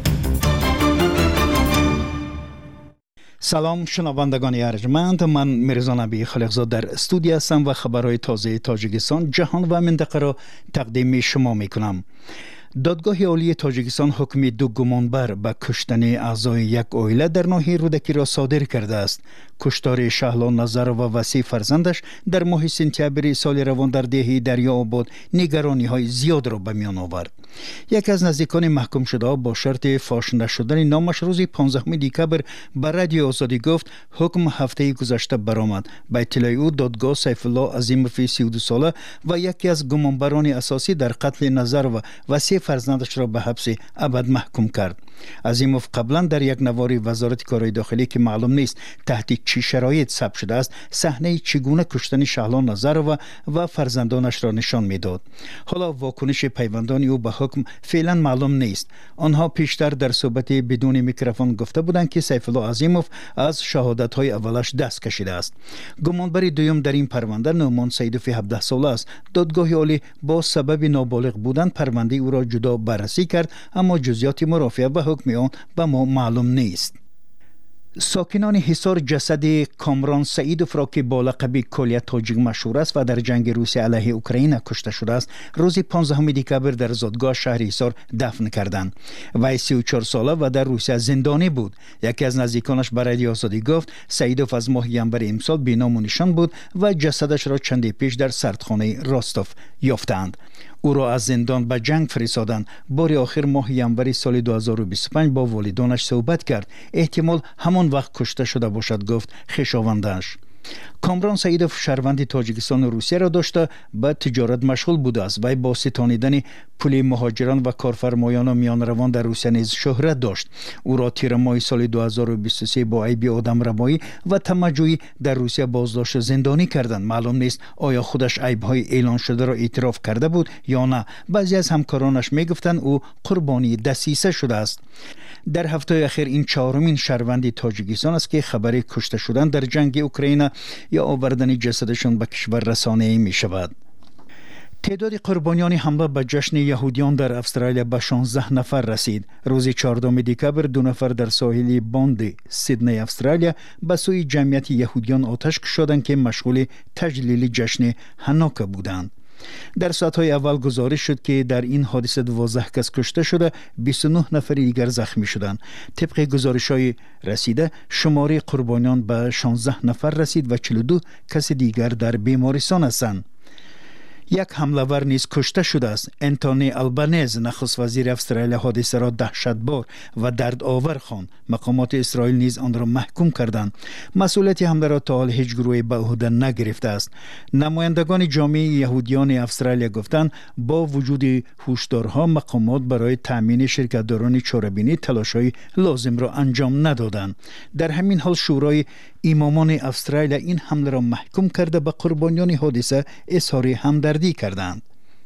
سلام شنوندگان ارجمند، من میرزا نبی خالقزاد در استودیو هستم و خبرهای تازه تاجیکستان، جهان و منطقه را تقدیم شما میکنم. دادگاه عالی تاجیکستان حکم 2 گمانبر به کشتن اعضای یک عائله در ناحیه رودکی را صادر کرده است. کشتار شهلا نظر و وسیع فرزندش در ماه سپتامبر سال روان در دهه دریاآباد نگرانی های زیاد را به میان آورد. یکی از نزدیکان محکوم شده با شرط فاش نشدن نامش روز 15 دکبر به رادیو آزادی گفت حکم هفته گذشته برآمد. به اطلاع او دادگاه سیف الله عظیموف 32 ساله و یکی از گمانبران اساسی در قتل نظر و وسیع فرزندش را به حبس ابد محکوم کرد. عظیموف قبلا در یک نوار وزارت کارهای داخلی که معلوم نیست تحت چه شرایط ثبت شده است، صحنه چگونه کشتن شهلا نظر و فرزندانش را نشان میداد. حالا واکنش پیوندان او به حکم فعلا معلوم نیست. آنها پیشتر در صحبت بدون میکروفون گفته بودند که سیف الله عظیموف از شهادت‌های اولش دست کشیده است. گمانبر دوم در این پرونده نومان سیدوف 17 ساله است. دادگاه عالی با سبب نابالغ بودن پرونده او را جدا بررسی کرد، اما جزئیات مرافعه و حکم آن به ما معلوم نیست. ساکنان حصار جسد کامران سعیدوف را که با لقب کلیه تاجیک مشهور است و در جنگ روسیه علیه اوکراین کشته شده است روز 15 دکبر در زادگاه شهر حصار دفن کردند. وی 34 ساله و در روسیه زندانی بود. یکی از نزدیکانش به رادیو آزادی گفت سعیدوف از ماه ژانویه امسال بی‌نام و نشان بود و جسدش را چندی پیش در سردخانه راستوف یافتند. او را از زندان به جنگ فرستادند. بار آخر ماه ژانویه سال 2025 با والدانش صحبت کرد. احتمال همان وقت کشته شده باشد، گفت خویشاوندش. کامران سعیدوف شهروند تاجیکستان و روسیه را داشته به تجارت مشغول بوده است. وی با ستانیدن پول مهاجران و کارفرمایان و میانروان در روسیه نیز شهرت داشت. او را تیر ماه سال 2023 با عیب آدمربایی و طمع‌جویی در روسیه بازداشت زندانی کردند. معلوم نیست آیا خودش عیب‌های اعلان شده را اعتراف کرده بود یا نه. بعضی از همکارانش میگفتند او قربانی دسیسه شده است. در هفته اخیر این چهارمین شهروند تاجیکستان است که خبر کشته شدن در جنگ اوکراین یا آوردن جسدشان به کشور رسانه‌ای می شود. تعداد قربانیان حمله به جشن یهودیان در استرالیا به 16 نفر رسید. روز 14 دکبر 2 نفر در ساحل باند سیدنی استرالیا به سوی جمعیت یهودیان آتش کشیدند که مشغول تجلیل جشن هانوکا بودند. در ساعتهای اول گزارش شد که در این حادثه 12 کس کشته شده، 29 نفر دیگر زخمی شدند. طبق گزارش‌های رسیده شماره قربانیان به 16 نفر رسید و 42 کس دیگر در بیمارستان هستند. یک حمله‌ور نیز کشته شده است. انتونی البنز نخست وزیر استرالیا حادثه را دهشتبار و دردآور خواند. مقامات اسرائیل نیز آن را محکوم کردند. مسئولیت حمله را تا حال هیچ گروهی به عهده نگرفته است. نمایندگان جامعه یهودیان استرالیا گفتند با وجود هشدارها مقامات برای تامین شرکت‌داران چاره‌بینی تلاش‌های لازم را انجام ندادند. در همین حال شورای امامان استرالیا این حمله را محکوم کرده به قربانیان حادثه اظهار همدردی کردند.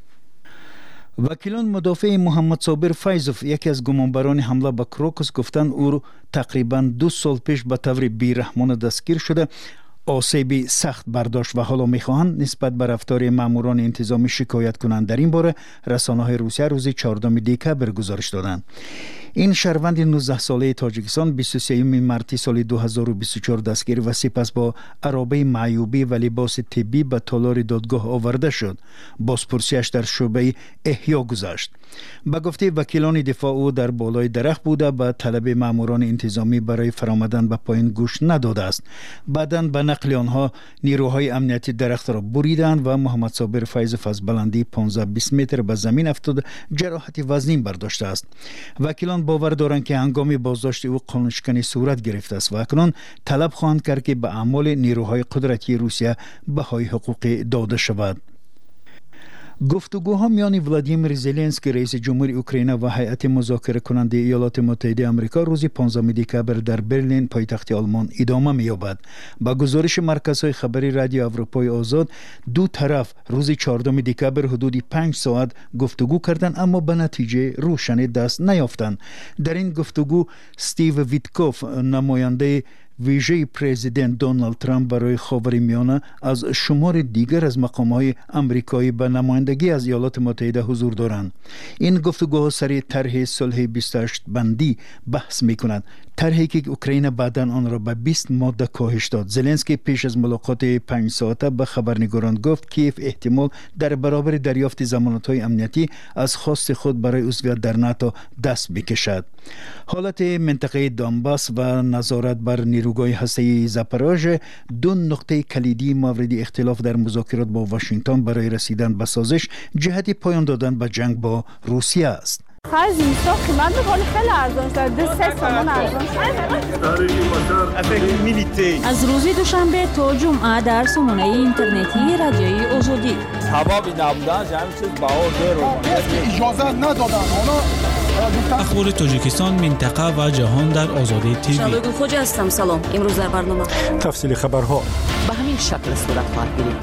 وکیلان مدافع محمد صابر فیضوف یکی از گمانبران حمله به کروکوس گفتند او تقریباً 2 سال پیش به طور بی‌رحمانه دستگیر شده، آسیبی سخت برداشت و حالا می‌خواهند نسبت به رفتار ماموران انتظامی شکایت کنند. در این باره رسانه‌های روسیه روز 14 دکبر گزارش دادند. این شهروند 19 ساله تاجیکستان 23 مارس سال 2024 دستگیر و سپس با عرابه معیوبی و لباس طبی به تالار دادگاه آورده شد. بازپرسیش در شعبه احیا گذشت. به گفته وکیلان دفاع او در بالای درخت بوده به طلب ماموران انتظامی برای فرآمدن به پایین گوش نداده است. بعداً به نقل آنها نیروهای امنیتی درخت را بریدند و محمد صابر فیضوف از بلندی 15-20 متر به زمین افتاد، جراحت وزنی برداشته است. وکیلان باور دارند که هنگام بازداشت او قانونشکنی صورت گرفته است و اکنون طلب خواهند کرد که به اعمال نیروهای قدرتی روسیه بهای حقوقی داده شود. گفتگوها میان ولادیمیر زلنسکی رئیس جمهور اوکراین و هیئت مذاکره کننده ایالات متحده آمریکا روز 15 دکبر در برلین پایتخت آلمان ادامه می‌یابد. با گزارش مرکزهای خبری رادیو اروپای آزاد، دو طرف روز 14 دکبر حدود 5 ساعت گفتگو کردند اما به نتیجه روشنی دست نیافتند. در این گفتگو استیو ویتکوف نماینده ویژه پرزیدنت دونالد ترامپ برای خاورمیانه از شمار دیگر از مقام‌های آمریکایی به نمایندگی از ایالات متحده حضور دارند. این گفتگوها سر طرح صلح 28 بندی بحث می‌کند. طرحی که اوکراین بعداً آن را به 20 ماده کاهش داد. زلنسکی پیش از ملاقات 5 ساعته به خبرنگاران گفت کیف احتمال در برابر دریافت ضمانت‌های امنیتی از خواست خود برای عضویت در ناتو دست بکشد. حالت منطقه دانباس و نظارت بر نیروگاه هسته‌ای زاپاروژه دو نقطه کلیدی مورد اختلاف در مذاکرات با واشنگتن برای رسیدن به سازش جهت پایان دادن به جنگ با روسیه است. خرج اینستا قیمت میکنه خیلی ارزان شده 3 سامان ارزان از روز دوشنبه تا جمعه در سامانه اینترنتی رادیوی آزادی تمامی نبودن همین چیز بهار اجازه ندادن اخبار تاجیکستان منطقه و جهان در آزادی تیوی. شبگون خوجا هستم. سلام. امروز در برنامه تفصیل خبرها به همین شکل صورت خواهد گرفت.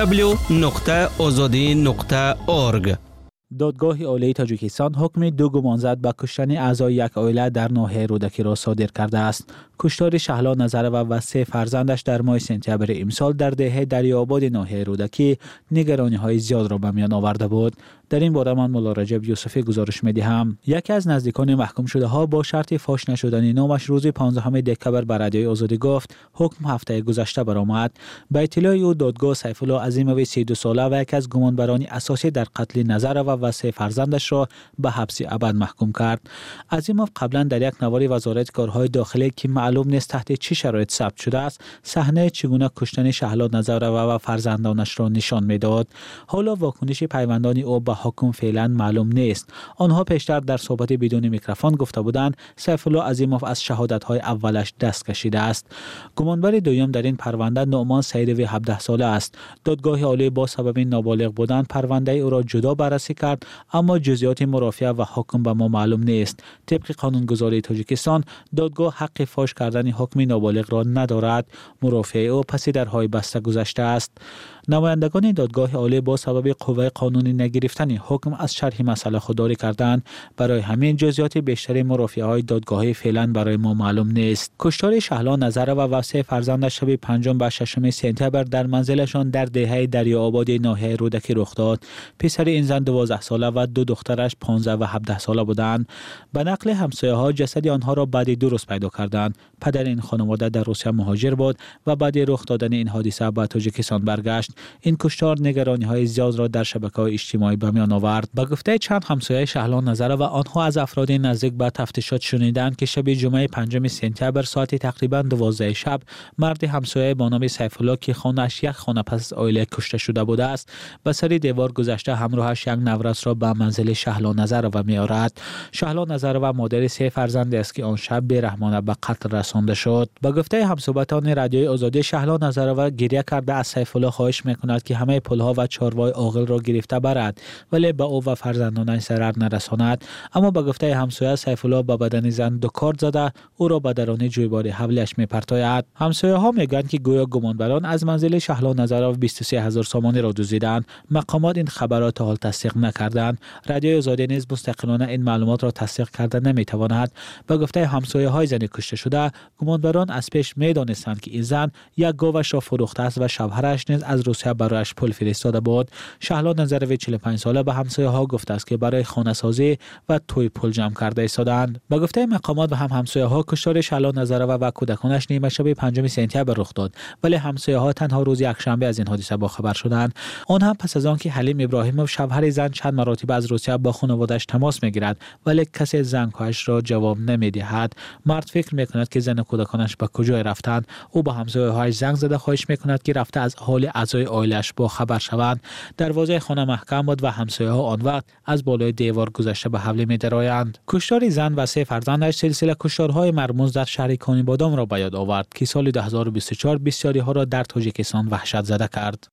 www.azadi.org. دادگاه عالی تاجیکستان حکم 2 گمانزد به کشتن اعضای یک عائله در ناحیه رودکی را صادر کرده است. کشتار شهلا نظرова و 3 فرزندش در ماه سپتامبر امسال در دهه دریاآباد ناحیه رودکی نگرانی‌های زیاد را به میان آورده بود. در این باره من مولا رجب یوسفی گزارش می‌دهم. یکی از نزدیکان محکوم شده ها با شرط فاش نشدن نامش روز 15 دکتبر بر رادیوی آزادی گفت حکم هفته گذشته برآمد. به اطلاع او دادگاه سیف الله عظیموی 32 ساله و یکی از گمانبران اساسی در قتل نظرova و 3 فرزندش را به حبس ابد محکوم کرد. عظیموف قبلا در یک نوار وزارت کارهای داخلی که معلوم نیست تحت چه شرایط ثبت شده است صحنه چگونه کشتن شهلا نظرova و فرزندانش را نشان میداد. حالا واکنش پیوندان او به حکم فعلا معلوم نیست. آنها پیشتر در صحبت بدون میکروفون گفته بودند سیف الله عظیموف از شهادت‌های اولش دست کشیده است. گمانبر دوم در این پرونده نعمان سیدوی 17 ساله است. دادگاه عالی با سبب نابالغ بودن پرونده او را جدا بررسی کرد اما جزئیات مرافعه و حکم به ما معلوم نیست. طبق قانونگذاری تاجیکستان دادگاه حق فاش کردن حکم نابالغ را ندارد. مرافعه او پس درهای بسته گذشته است. نمایندگان دادگاه عالی با سبب قوه قانونی نگرفتن حکم از شرح مسئله خودداری کردند. برای همین جزئیات بیشتر مرافعه های دادگاهی فعلا برای ما معلوم نیست. کشتار شهلا نظرova و 3 فرزندش شب 5 و 6 سپتامبر در منزلشان در دهه دریاآباد ناحیه رودکی رخ داد. پسر این زن 12 ساله و 2 دخترش 15 و 17 ساله بودند. به نقل همسایه‌ها جسد آنها را بعد 2 روز پیدا کردند. پدر این خانواده در روسیه مهاجر بود و بعد رخ دادن این حادثه به تاجیکستان برگشت. این کشتار نگرانی‌های زیاد را در شبکه‌های اجتماعی به میان آورد. به گفته چند همسایه شهلا نظرova آنها از افراد نزدیک به تفتیشات شنیدند که شب جمعه 5 سپتامبر ساعت تقریباً 12 شب مرد همسایه با نام سیف الله که خانه‌اش یک خانه پس از عائله کشته شده بوده است به سر دیوار گذشته همراهش یک نورس را به منزل شهلا نظرova می‌آورد. شهلا نظرova مادر 3 فرزند است که آن شب بی‌رحمانه به قتل رسانده شد. به گفته همصحبتان رادیوی آزادی شهلا نظرova گریه کرده از سیف الله خواهش می‌کند که همه پل‌ها و چاروای عاقل را گرفته برد ولی به او و فرزندانش ضرر نرساند. اما به گفته همسایه سیف الله به بدن زن 2 کارد زده او را به درون جویبار حولش می‌پرتاید. همسایه‌ها میگویند که گویا گمانبران از منزل شهلا نظرova 23000 سامانی را دزدیدند. مقامات این خبرات حال تصدیق نکردند. رادیوی آزادی نیز مستقلانه این معلومات را تصدیق کرده نمی‌تواند. به گفته همسایه‌های زن کشته شده گمانبران از پیش می‌دانستند که این زن یک گاوش را فروخته است و شوهرش نیز از روسیه برایش پول فرستاده بود. شهلا نظرova 45 ساله به همسایه‌ها گفته است که برای خانه سازی و توی پول جمع کرده ایستادند. به گفته مقامات و همسایه‌ها کشتار شهلا نظرova و کودکانش نیمه شب 5 سپتامبر رخ داد ولی همسایه‌ها تنها روز یکشنبه از این حادثه با خبر شدند. آن هم پس از آنکه حلیم ابراهیموف شوهر زن چند مراتب از روسیه با خانواده‌اش تماس می‌گیرد ولی کسی زنگ‌هایش را جواب نمی‌دهد. مرد فکر می‌کند که زن و کودکانش به کجای رفتند. او به همسایه‌هایش زنگ زده خواهش می‌کند که رفته از حال اعضای عائله‌اش با خبر شوند. دروازه خانه محکم بود و همسایه‌ها آن وقت از بالای دیوار گذشته به حمله می‌درآیند. کشتار زن و 3 فرزندش سلسله کشتارهای مرموز در شهر کانیبادام را به یاد آورد که سال 2024 بسیاری‌ها را در تاجیکستان وحشت زده کرد.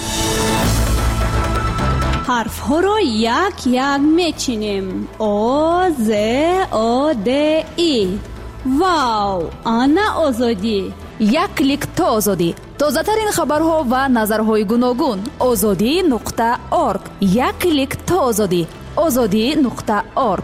حرف ها را یک یک میچینیم. آ ز آ د ای. واو، آنا آزادی. یک کلیک تا آزادی. تازه ترین خبرها و نظرهای گوناگون. azadi.org. یک کلیک تا آزادی. azadi.org.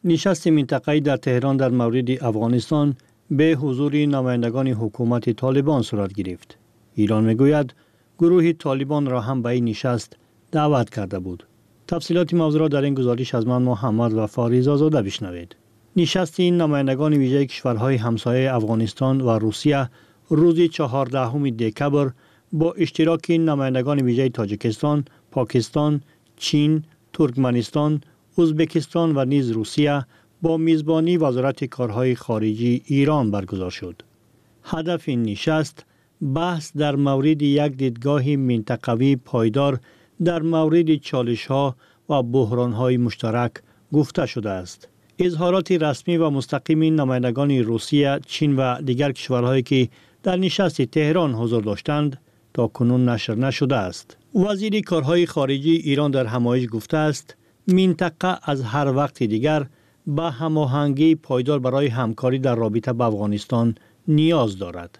نشست منطقه‌ای در تهران در مورد افغانستان به حضور نمایندگان حکومت طالبان صورت گرفت. ایران میگوید گروه طالبان را هم به این نشست دعوت کرده بود. تفصیلات موضوع را در این گزارش از من محمد و فاریز آزاده بشنوید. نشست این نمایندگان ویژه کشورهای همسایه افغانستان و روسیه روز 14 دکبر با اشتراک نمایندگان ویژه تاجیکستان، پاکستان، چین، ترکمنستان، ازبکستان و نیز روسیه با میزبانی وزارت کارهای خارجی ایران برگزار شد. هدف این نشست بحث در مورد یک دیدگاه منطقوی پایدار در مورد چالش‌ها و بحران‌های مشترک گفته شده است. اظهارات رسمی و مستقیم نمایندگان روسیه، چین و دیگر کشورهایی که در نشست تهران حضور داشتند تا کنون نشر نشده است. وزیر کارهای خارجی ایران در همایش گفته است منطقه از هر وقت دیگر به هماهنگی پایدار برای همکاری در رابطه با افغانستان نیاز دارد.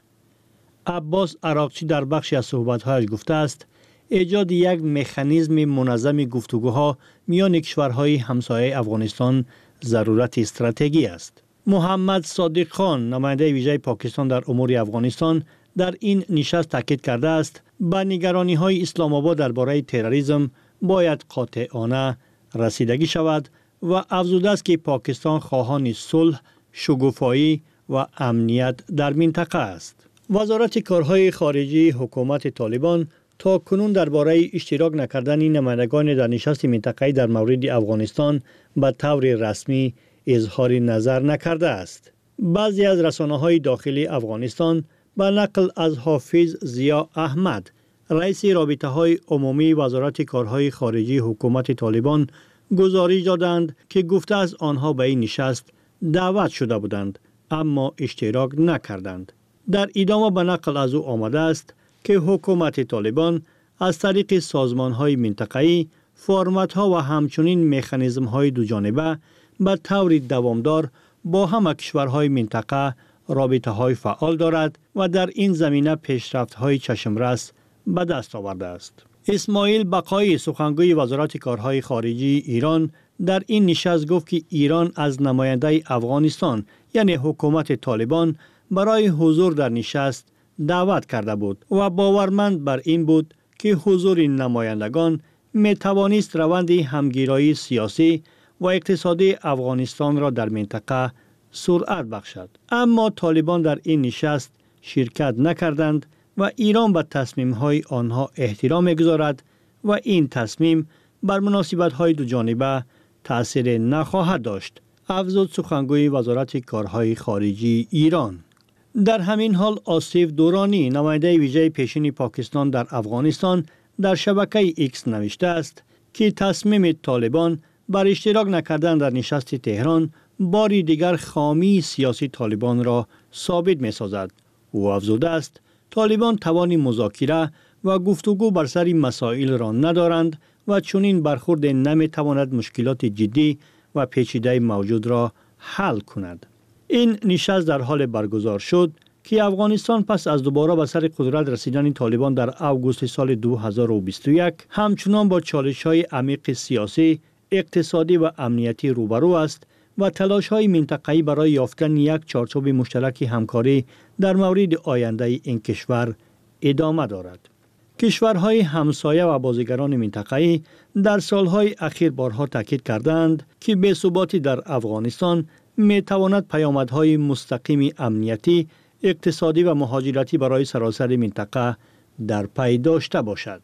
عباس عراقچی در بخشی از صحبت‌هایش گفته است ایجاد یک مکانیزم منظم گفتگوها میان کشورهای همسایه افغانستان ضرورت استراتژی است. محمد صادق خان نماینده ویژه پاکستان در امور افغانستان در این نشست تاکید کرده است به نگرانی‌های اسلام آباد درباره تروریسم باید قاطعانه رسیدگی شود و افزوده است که پاکستان خواهان صلح، شکوفایی و امنیت در منطقه است. وزارت کارهای خارجی حکومت طالبان تا کنون درباره اشتراک نکردن نمایندگان در نشست منطقه‌ای در مورد افغانستان به طور رسمی اظهار نظر نکرده است. بعضی از رسانه‌های داخلی افغانستان به نقل از حافظ ضیا احمد، رئیس رابطه‌های عمومی وزارت کارهای خارجی حکومت طالبان گزارش دادند که گفته از آنها به این نشست دعوت شده بودند اما اشتراک نکردند. در ادامه به نقل از او آمده است که حکومت طالبان از طریق سازمان‌های منطقه‌ای، فرمت‌ها و همچنین مکانیزم‌های دوجانبه به طور دوامدار با همه کشورهای منطقه رابطه‌های فعال دارد و در این زمینه پیشرفت‌های چشمرس به دست آورده است. اسماعیل بقایی سخنگوی وزارت کارهای خارجی ایران در این نشست گفت که ایران از نماینده افغانستان یعنی حکومت طالبان برای حضور در نشست دعوت کرده بود و باورمند بر این بود که حضور این نمایندگان می توانست روند همگیرایی سیاسی و اقتصادی افغانستان را در منطقه سرعت بخشد. اما طالبان در این نشست شرکت نکردند و ایران به تصمیم‌های آنها احترام می‌گذارد و این تصمیم بر مناسبت‌های دو جانبه تأثیر نخواهد داشت. افزود سخنگوی وزارت کارهای خارجی ایران. در همین حال آصف دورانی نماینده ویژه پیشین پاکستان در افغانستان در شبکه ایکس نوشته است که تصمیم طالبان بر اشتراک نکردن در نشست تهران باری دیگر خامی سیاسی طالبان را ثابت می‌سازد. او افزوده است طالبان توان مذاکره و گفتگو بر سر مسائل را ندارند و چنین برخورد نمی‌تواند مشکلات جدی و پیچیده موجود را حل کند. این نشست در حال برگزار شد که افغانستان پس از دوباره به سر قدرت رسیدن طالبان در اوگوست سال 2021 همچنان با چالش‌های عمیق سیاسی، اقتصادی و امنیتی روبرو است و تلاش‌های منطقه‌ای برای یافتن یک چارچوب مشترک همکاری در مورد آینده این کشور ادامه دارد. کشورهای همسایه و بازیگران منطقه‌ای در سالهای اخیر بارها تاکید کردند که بی‌ثباتی در افغانستان می‌تواند پیامدهای مستقیم امنیتی، اقتصادی و مهاجرتی برای سراسر منطقه در پی داشته باشد.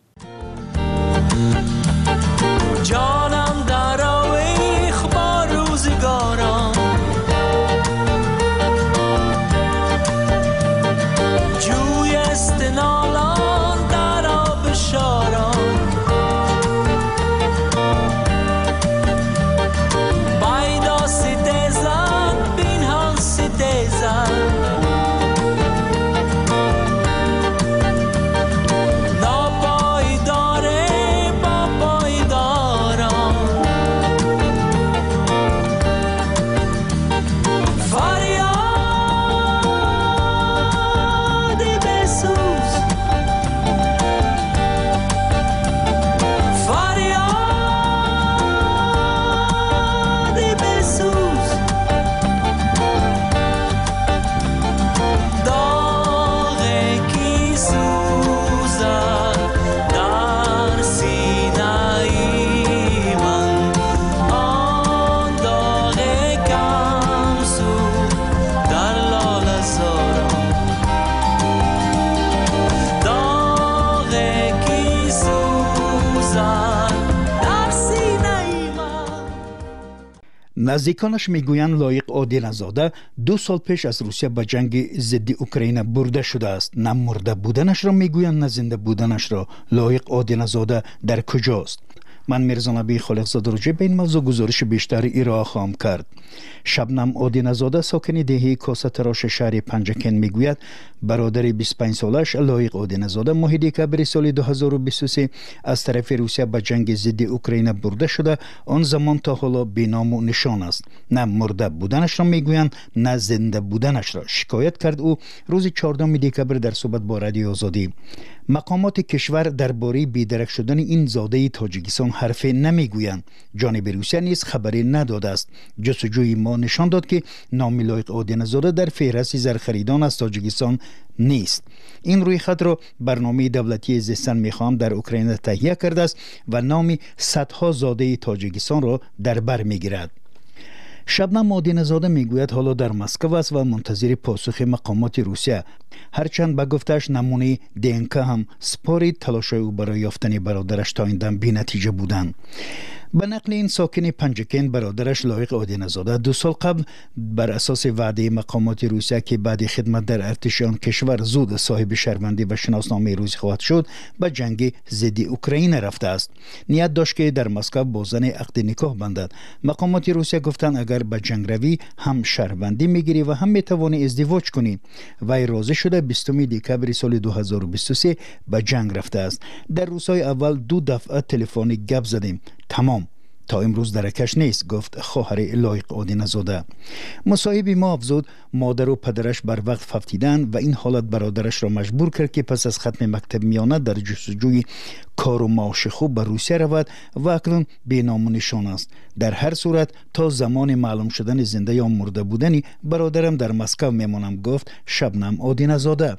جانم در آویخ با روزگاران، جوی استنالان در آب شاران، بایدا ستیزن بینهان ستیزن، ناپا نزدیکانش میگویند لایق آدین‌زاده 2 سال پیش از روسیه به جنگ ضد اوکراین برده شده است. نه مرده بودنش را میگویند نه زنده بودنش را. لایق آدین‌زاده در کجاست؟ من میرزا نبی خالقزاده راجع به این موضوع گزارش بیشتر ارائه خواهم کرد. شبنم آدین‌زاده ساکن دهه کاسه تراش شهر پنجکن میگوید برادر 25 سالش لایق آدین‌زاده ماه دکبر سال 2023 از طرف روسیه به جنگ ضد اوکراین برده شده. آن زمان تا حالا بی‌نام و نشان است. نه مرده بودنش را میگویند نه زنده بودنش را. شکایت کرد او روز 14 دکبر در صحبت با رادیو آزادی. مقامات کشور درباره بی‌درک شدن این زاده تاجیکستان حرفی نمیگویند. جانب روسیه نیز خبری نداده است. جستجوی ما نشان داد که نام لایق آدین‌زاده در فهرست زرخریدان از تاجیکستان نیست. این رویخط را برنامه دولتی زیستن میخوام در اوکراین تهیه کرده است و نام صدها زاده تاجیکستان را در بر میگیرد. شبنم آدین‌زاده میگوید حالا در مسکو است و منتظر پاسخ مقامات روسیه. هرچند به گفتش نمونه دنک هم سپارید تلاش‌های او برای یافتن برادرش تا این دم بی‌نتیجه بودند. به نقل این ساکن پنجکن برادرش لایق آدین‌زاده 2 سال قبل بر اساس وعده مقامات روسیه که بعد خدمت در ارتش آن کشور زود صاحب شهروندی و شناسنامه روسی خواهد شد به جنگ ضد اوکراین رفته است. نیت داشت که در مسکو با زن عقد نکاح بندد. مقامات روسیه گفتند اگر به جنگ روی هم شهروندی میگیری و هم میتوانی ازدواج کنی. وی راضی شده 20 دکبر سال 2023 به جنگ رفته است. در روزهای اول 2 دفعه تلفنی گپ زدیم. تمام. تا امروز درکش نیست، گفت خواهر لایق آدین‌زاده. مصاحب ما افزود مادر و پدرش بر وقت فوتیدن و این حالت برادرش را مجبور کرد که پس از ختم مکتب میانه در جستجوی کار و معاش خوب به روسیه رود و اکنون بی‌نام و نشان است. در هر صورت تا زمان معلوم شدن زنده یا مرده بودنی برادرم در مسکو میمانم، گفت شبنم آدین‌زاده.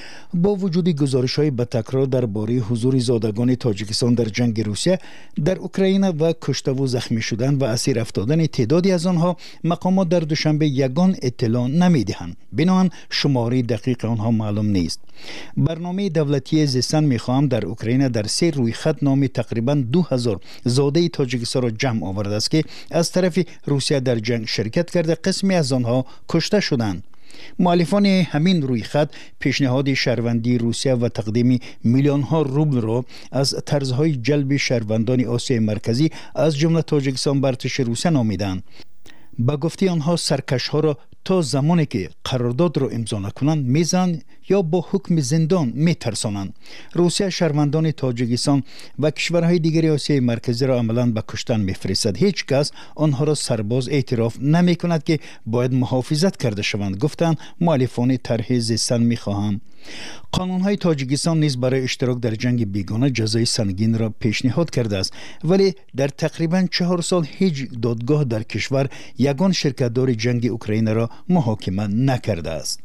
با وجود گزارش‌های به تکرار درباره حضور زادگان تاجیکستان در جنگ روسیه در اوکراین و کشته و زخمی شدن و اسیر افتادن تعدادی از آنها، مقامات در دوشنبه یگان اطلاع نمی‌دهند. بنابراین شماره دقیق آنها معلوم نیست. برنامه دولتی زیستن می‌خواهم در اوکراین در 3 رویخط نام تقریباً 2000 زاده تاجیکستان را جمع آورده است که از طرف روسیه در جنگ شرکت کرده. قسمی از آنها کشته شدند. مؤلفان همین رویخط پیشنهاد شهروندی روسیه و تقدیم میلیون ها روبل را از طرزهای جلب شهروندان آسیای مرکزی از جمله تاجیکستان بر ارتش روسیه نامیدند. با گفته آنها سرکش ها را تا زمانی که قرارداد را امضا نکنند میزنند یا با حکم زندان میترسانند. روسیه شهروندان تاجیکستان و کشورهای دیگر آسیای مرکزی را عملاً به کشتن میفرستد. هیچ کس آنها را سرباز اعتراف نمی کند که باید محافظت کرده شوند، گفتند مؤلفان طرح زیستن میخواهم. قانون‌های تاجیکستان نیز برای اشتراک در جنگ بیگانه جزای سنگین را پیشنهاد کرده است، ولی در تقریباً 4 سال هیچ دادگاه در کشور یگان شرکت‌دار جنگ اوکراین را محاکمه نکرده است.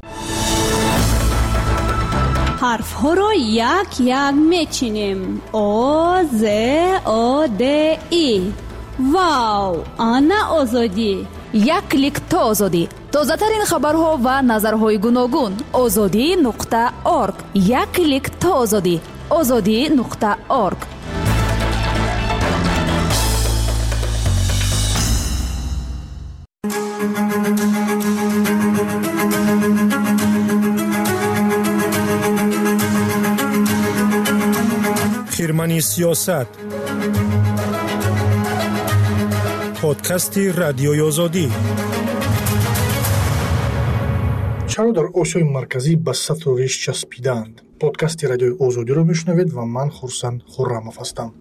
حرف ها را یک یک میچینیم. آ ز آ د ای. واو، آنا آزادی. یک کلیک تا آزادی. تازه ترین خبرها و نظرهای گوناگون. azadi.org. یک کلیک تا آزادی. azadi.org. خیرمنی سیاست، پادکستی رادیوی آزادی. چرا در آسیای مرکزی به سطل و ریش چسبیدند؟ پادکست رادیوی آزادی را میشنوید و من خورسند خرم‌اف هستم.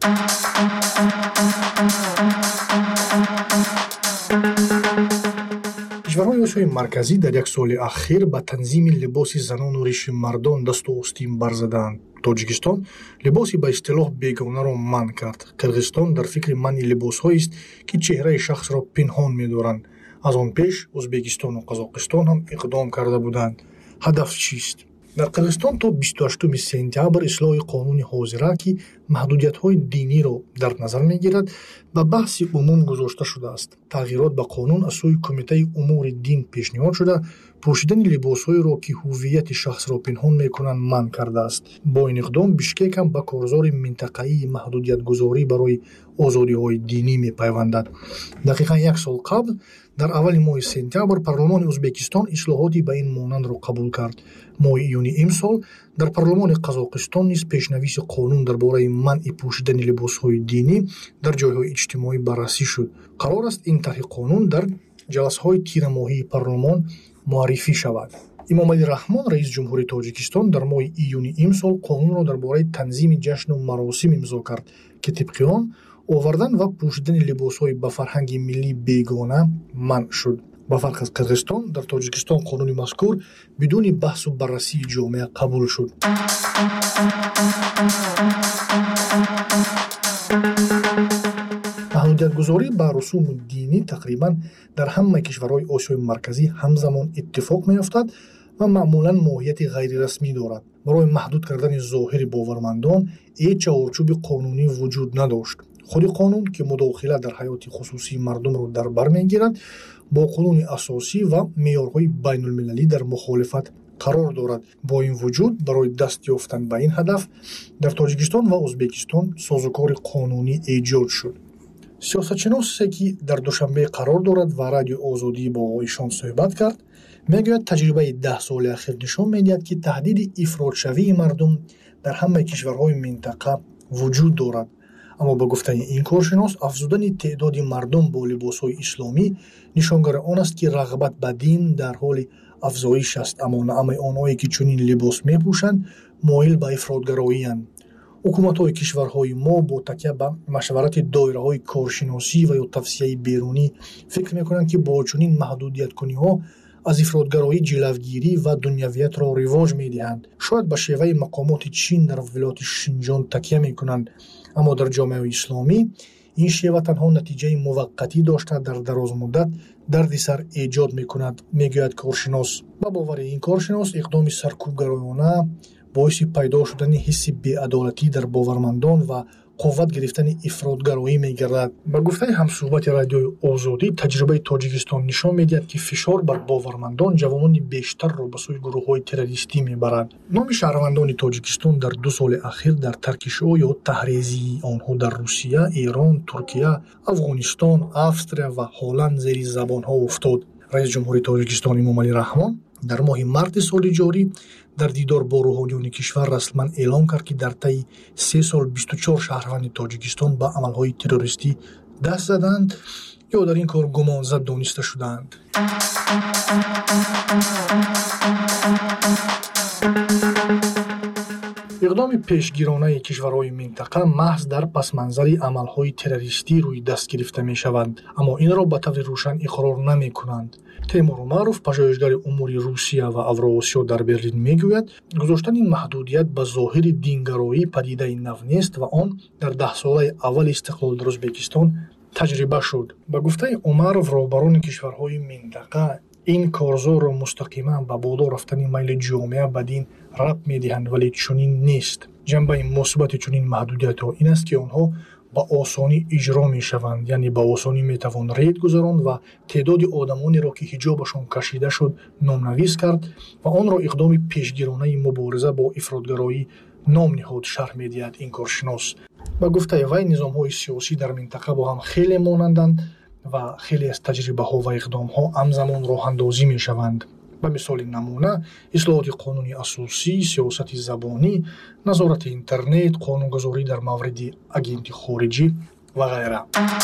کشورهای آسیای مرکزی در یک سال اخیر به تنظیم لباس زنان و ریش مردان دست و آستین برزدند. تاجیکستان لباسی به اصطلاح بیگانه را منع کرد. قرغیزستان در فکر منع لباس‌هایی است که چهره شخص را پنهان می‌دارند. از آن پیش ازبکستان و قزاقستان هم اقدام کرده بودند. هدف چیست؟ در قرغیزستان تا 28 سپتامبر اصلاح قانون حاضره که محدودیت‌های دینی را در نظر می‌گیرد به بحث عموم گذاشته شده است. تغییرات به قانون از سوی کمیته امور دین پیشنهاد شده пӯшидани либосҳоеро ки ҳуввияти шахсро пинҳон мекунанд манъ кардааст. Бо ин иқдом Бишкек ҳам ба корзори минтақаии маҳдудиятгузорӣ барои озодиҳои динӣ мепайвандад. Дақиқан як сол қабл дар аввали моҳи сентябр парлумони Ӯзбекистон ислоҳоти ба ин монандро қабул кард. Моҳи июни имсол дар парлумони Қазоқистон низ пешнависи қонун дар бораи манъи пӯшидани либосҳои динӣ дар ҷойҳои иҷтимоӣ баррасӣ шуд. Қарор аст ин тарҳи қонун дар ҷаласаҳои тирамоҳии парлумон муаррифӣ шавад. Эмомалӣ Раҳмон, раис ҷумҳури Тоҷикистон, дар моҳи июни имсол қонунро дар бораи танзими ҷашну маросим имзо кард, ки тибқи он овардан ва пӯшидани либосҳои ба фарҳанги миллӣ бегона манъ шуд. ба фарқ аз Қирғизистон, дар Тоҷикистон қонуни мазкур бидуни баҳсу баррасии ҷомеа қабул шуд. маҳдудиятгузорӣ ба русуми динӣ тақрибан дар ҳамаи кишварҳои Осиёи Марказӣ ҳамзамон иттифоқ меёфтад ва маъмулан моҳияти ғайрирасмӣ дорад. Барои маҳдуд кардани зоҳири бовармандон ҳеҷ чаҳорчӯби қонунӣ вуҷуд надошт. худи қонун ки мудохила дар ҳаёти хусусии мардумро дар бар мегирад, бо қонуни асосӣ ва меъёрҳои байнулмилалӣ дар мухолифат қарор дорад. Бо ин вуҷуд барои даст ёфтан ба ин ҳадаф дар Тоҷикистон ва Ӯзбекистон созукори қонунӣ эҷод шуд. сиёсатшиносе ки дар Душанбе қарор дорад ва радиои Озодӣ бо эшон суҳбат кард, мегӯяд таҷрибаи 10 соли ахир нишон медиҳад ки таҳдиди ифротшавии мардум дар ҳамаи кишварҳои минтақа вуҷуд дорад. аммо ба гуфтани ин коршинос, афзудани теъдоди мардум бо либосҳои исломӣ нишонгари он аст ки рағбат ба дин дар ҳоли афзоиш аст, аммо наъмаи онҳое ки чунин либос мепӯшанд моил ба ифротгароиянд. ҳукуматҳои кишварҳои мо бо такя ба машварати доираҳои коршиносӣ ва ё тавсияи берунӣ фикр мекунанд ки бо чунин маҳдудияткуниҳо аз ифротгароӣ ҷилавгирӣ ва дунявиятро ривоҷ медиҳанд. шояд ба шеваи мақомоти Чин дар вилояти Шинҷон такя мекунанд, аммо дар ҷомеаи исломӣ ин шева танҳо натиҷаи муваққатӣ дошта дар дарозмуддат дарди сар эҷод мекунад, мегӯяд коршинос. ба бовари ин коршинос, иқдоми саркӯбгароёна боиси пайдо шудани ҳисси беадолатӣ дар бовармандон ва қувват гирифтани ифротгароӣ мегардад. Ба гуфтаи ҳамсӯҳбати радиои Озодӣ, таҷрибаи Тоҷикистон нишон медиҳад, ки фишор бар бовармандон ҷавонони бештарро ба сӯи гурӯҳҳои террористӣ мебарад. номи шаҳрвандони Тоҷикистон дар 2 соли ахир дар таркишо ё таҳризии онҳо дар Русия, Эрон, Туркия, Афғонистон, Австрия ва Ҳолланд зери забонҳо уфтод. раис ҷумҳури Тоҷикистон Эмомалӣ Раҳмон дар моҳи марти соли ҷорӣ дар дидор бо рӯҳониёни кишвар расман эълон кард, ки дар таи 3 сол 24 шаҳрванди Тоҷикистон ба амалҳои террористӣ даст заданд ё дар ин кор гумонзад дониста шудаанд. иқдоми пешгиронаи кишварҳои минтақа маҳз дар пасманзари амалҳои террористӣ рӯи даст гирифта мешаванд, аммо инро ба таври рӯшан иқрор намекунанд. Теймур Умаров, пажоҳишгари умури Русия ва Авроосиё дар Берлин мегӯяд, гузоштани маҳдудият ба зоҳири дингароӣ падидаи нав нест ва он дар 10 солаи аввали истиқлол дар Ӯзбекистон таҷриба шуд. Ба гуфтаи Умаров, роҳбарони кишварҳои минтақа ин корзорро мустақиман ба боло рафтани майли ҷомеа ба дин рабт медиҳанд, вале чунин нест. ҷанбаи мусбати чунин маҳдудиятҳо ин аст, ки онҳо ба осонӣ иҷро мешаванд, яъне ба осонӣ метавон рейд гузаронд ва теъдоди одамонеро ки ҳиҷобашон кашида шуд номнавис кард ва онро иқдоми пешгиронаи мубориза бо ифротгароӣ ном ниҳод, шарҳ медиҳад ин коршинос. ба гуфтаи вай, низомҳои сиёсӣ дар минтақа бо ҳам хеле монанданд ва хеле аз таҷрибаҳо ва иқдомҳо ҳамзамон роҳандозӣ мешаванд. ба мисоли намуна, ислоҳоти қонуни асосӣ, сиёсати забонӣ, назорати интернет, қонунгузорӣ дар мавриди агенти хориҷӣ ва ғайра.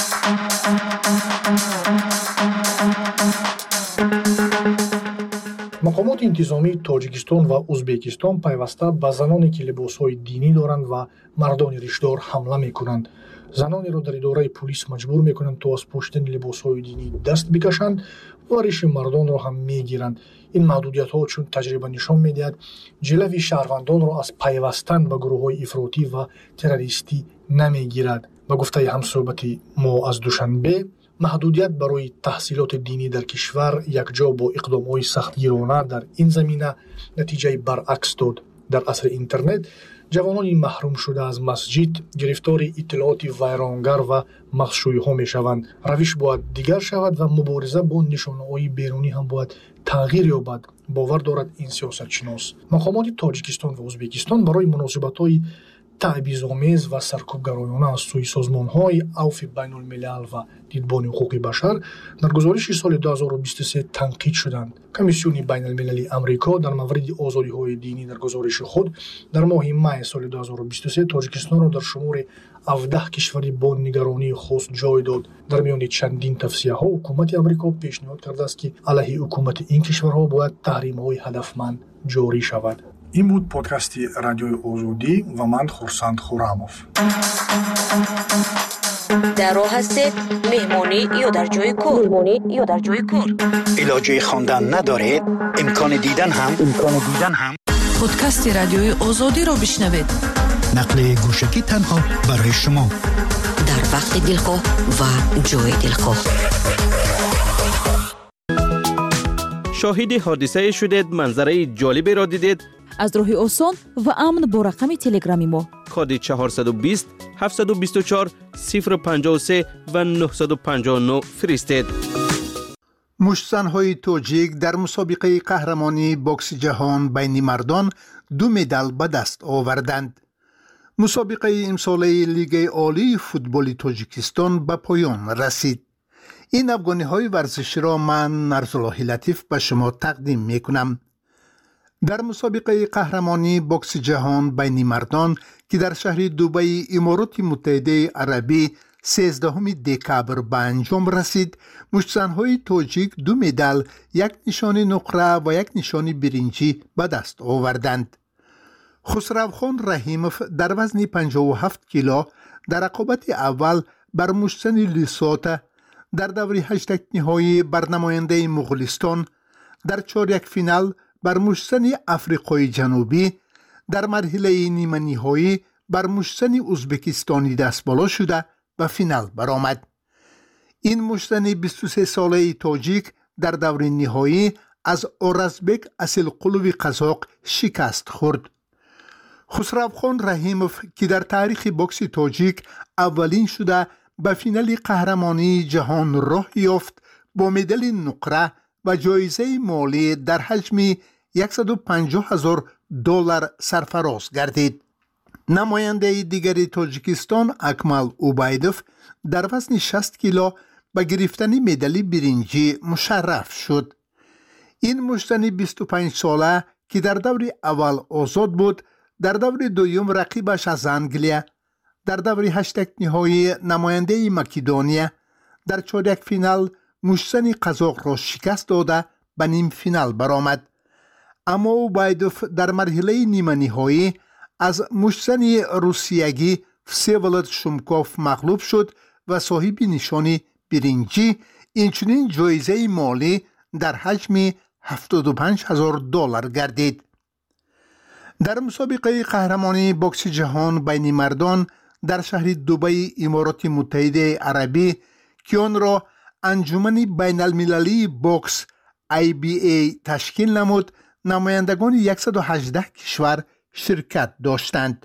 мақомоти интизомии Тоҷикистон ва Ӯзбекистон пайваста ба заноне ки либосҳои динӣ доранд ва мардони ришдор ҳамла мекунанд. занонеро дар идораи пулис маҷбур мекунанд то аз пӯшидани либосҳои динӣ даст бикашанд ва риши мардонро ҳам мегиранд. ин маҳдудиятҳо, чун таҷриба нишон медиҳад, ҷилави шаҳрвандонро аз пайвастан ба гурӯҳҳои ифротӣ ва террористӣ намегирад. ба гуфтаи ҳамсӯҳбати мо аз Душанбе, маҳдудият барои таҳсилоти динӣ дар кишвар якҷо бо иқдомҳои сахтгирона дар ин замина натиҷаи баръакс дод. дар асри интернет ҷавонони маҳрум шуда аз масҷид гирифтори иттилооти вайронгар ва махшӯиҳо мешаванд. равиш бояд дигар шавад ва мубориза бо нишонаҳои берунӣ ҳам бояд тағйир ёбад, бовар дорад ин сиёсатшинос. мақомоти Тоҷикистон ва Ӯзбекистон барои муносибатҳои таъбизомез ва саркӯбгароёна аз сӯи созмонҳои авфи байнулмилал ва дидбони ҳуқуқи башар дар гузориши соли 2023 танқид шуданд. Комиссиони байналмилалии Амрико дар мавриди озодиҳои динӣ дар гузориши худ дар моҳи май соли 2023 Тоҷикистонро дар шумори 17 кишвари бо нигаронии хос ҷой дод. дар миёни чандин тавсияҳо ҳукумати Амрико пешниҳод кардааст, ки алайҳи ҳукумати ин кишварҳо бояд таҳримҳои ҳадафманд ҷорӣ шавад. ин буд подкасти радиои Озодӣ ва ман Хурсанд Хурамов. дар роҳ ҳастед меҳмонӣ ё дар ҷойи кор? илоҷи хондан надоред? имкони дидан ҳам? подкасти радиои Озодиро бишнавед. нақли гӯшагӣ танҳо барои шумо. дар вақти дилхоҳ ва ҷои дилхоҳ. شاهد حادثه شدید، منظره جالبی را دیدید؟ از راهی آسان و امن با رقم تلگرامی ما کد 420 724 053 و 959 فرستید. مشتزن‌های توجیک در مسابقه قهرمانی بوکس جهان بین مردان 2 مدال به دست آوردند. مسابقه امساله لیگ عالی فوتبال تاجیکستان به پایان رسید. این افغانی‌های ورزشی را من نرزالله لطیف به شما تقدیم می‌کنم. در مسابقه قهرمانی بوکس جهان بین مردان که در شهر دبی امارات متحده عربی 13 دکبر به انجام رسید، مشتزن‌های تاجیک 2 مدال، 1 نشان نقره و 1 نشان برنجی به دست آوردند. خسروخان رحیموف در وزن 57 کیلو در رقابت اول بر مشتزن لیسوتا در دوره 8 نهایی بر نماینده مغولستان، در چهارک فینال بر مشتزن افریقای جنوبی، در مرحله نیمه نهایی بر مشتزن ازبکستانی دست بالا شده و فینال برآمد. این مشتزن 23 ساله تاجیک در دوره نهایی از اورزبک اصلقلوی قزاق شکست خورد. خسروخان رحیموف که در تاریخ بوکس تاجیک اولین شده به فینال قهرمانی جهان راه یافت، با مدال نقره و جایزه مالی در حجم $150,000 سرفراز گردید. نماینده دیگری تاجیکستان اکمل اوبایدوف در وزن 60 کیلو به گرفتن مدال برنجی مشرف شد. این مشتزن 25 ساله که در دور اول آزاد بود، در دور دوم رقیبش از انگلیا، در دور 8 نهایی نماینده مکدونیا، در چهارک فینال مشتزن قزاق را شکست داده به نیم فینال برآمد. اما اوبایدوف در مرحله نیمه نهایی از مشتزن روسیگی وسیولد شومکوف مغلوب شد و صاحب نشان برنجی، اینچنین جایزه مالی در حجم $75,000 گردید. در مسابقه قهرمانی بوکس جهان بین مردان در شهر دبی امارات متحده عربی که آن را انجمن بین المللی بوکس IBA تشکیل نمود، نمایندگان 118 کشور شرکت داشتند.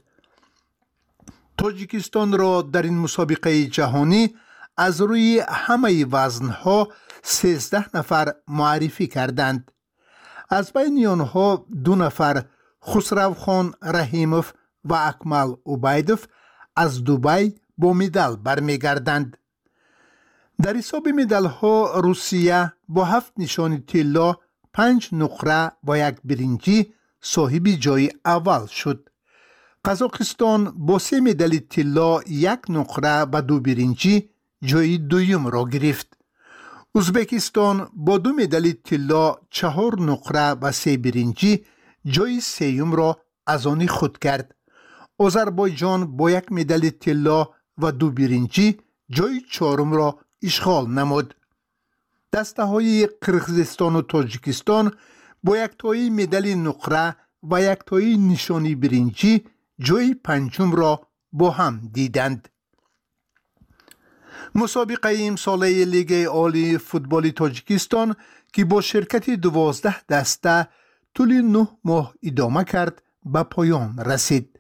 تاجیکستان را در این مسابقه جهانی از روی همه وزنها 13 نفر معرفی کردند. از بین آنها 2 نفر خسروخان رحیموف و اکمل اوبایدوف از دبی با مدال برمیگردند. در حساب مدال ها روسیه با 7 نشان طلا، 5 نقره و 1 برنجی صاحب جای اول شد. قزاقستان با 3 مدال طلا، 1 نقره و 2 برنجی جای دوم را گرفت. ازبکستان با 2 مدال طلا، 4 نقره و 3 برنجی جای سوم را از آن خود کرد. آذربایجان با 1 مدال طلا و 2 برنجی جای چهارم را اشغال نمود. دسته های قرقیزستان و تاجیکستان با 1 تایی مدال نقره و 1 تایی نشانی برنجی جای پنجم را با هم دیدند. مسابقه امساله لیگ عالی فوتبال تاجیکستان که با شرکت 12 دسته طول 9 ماه ادامه کرد به پایان رسید.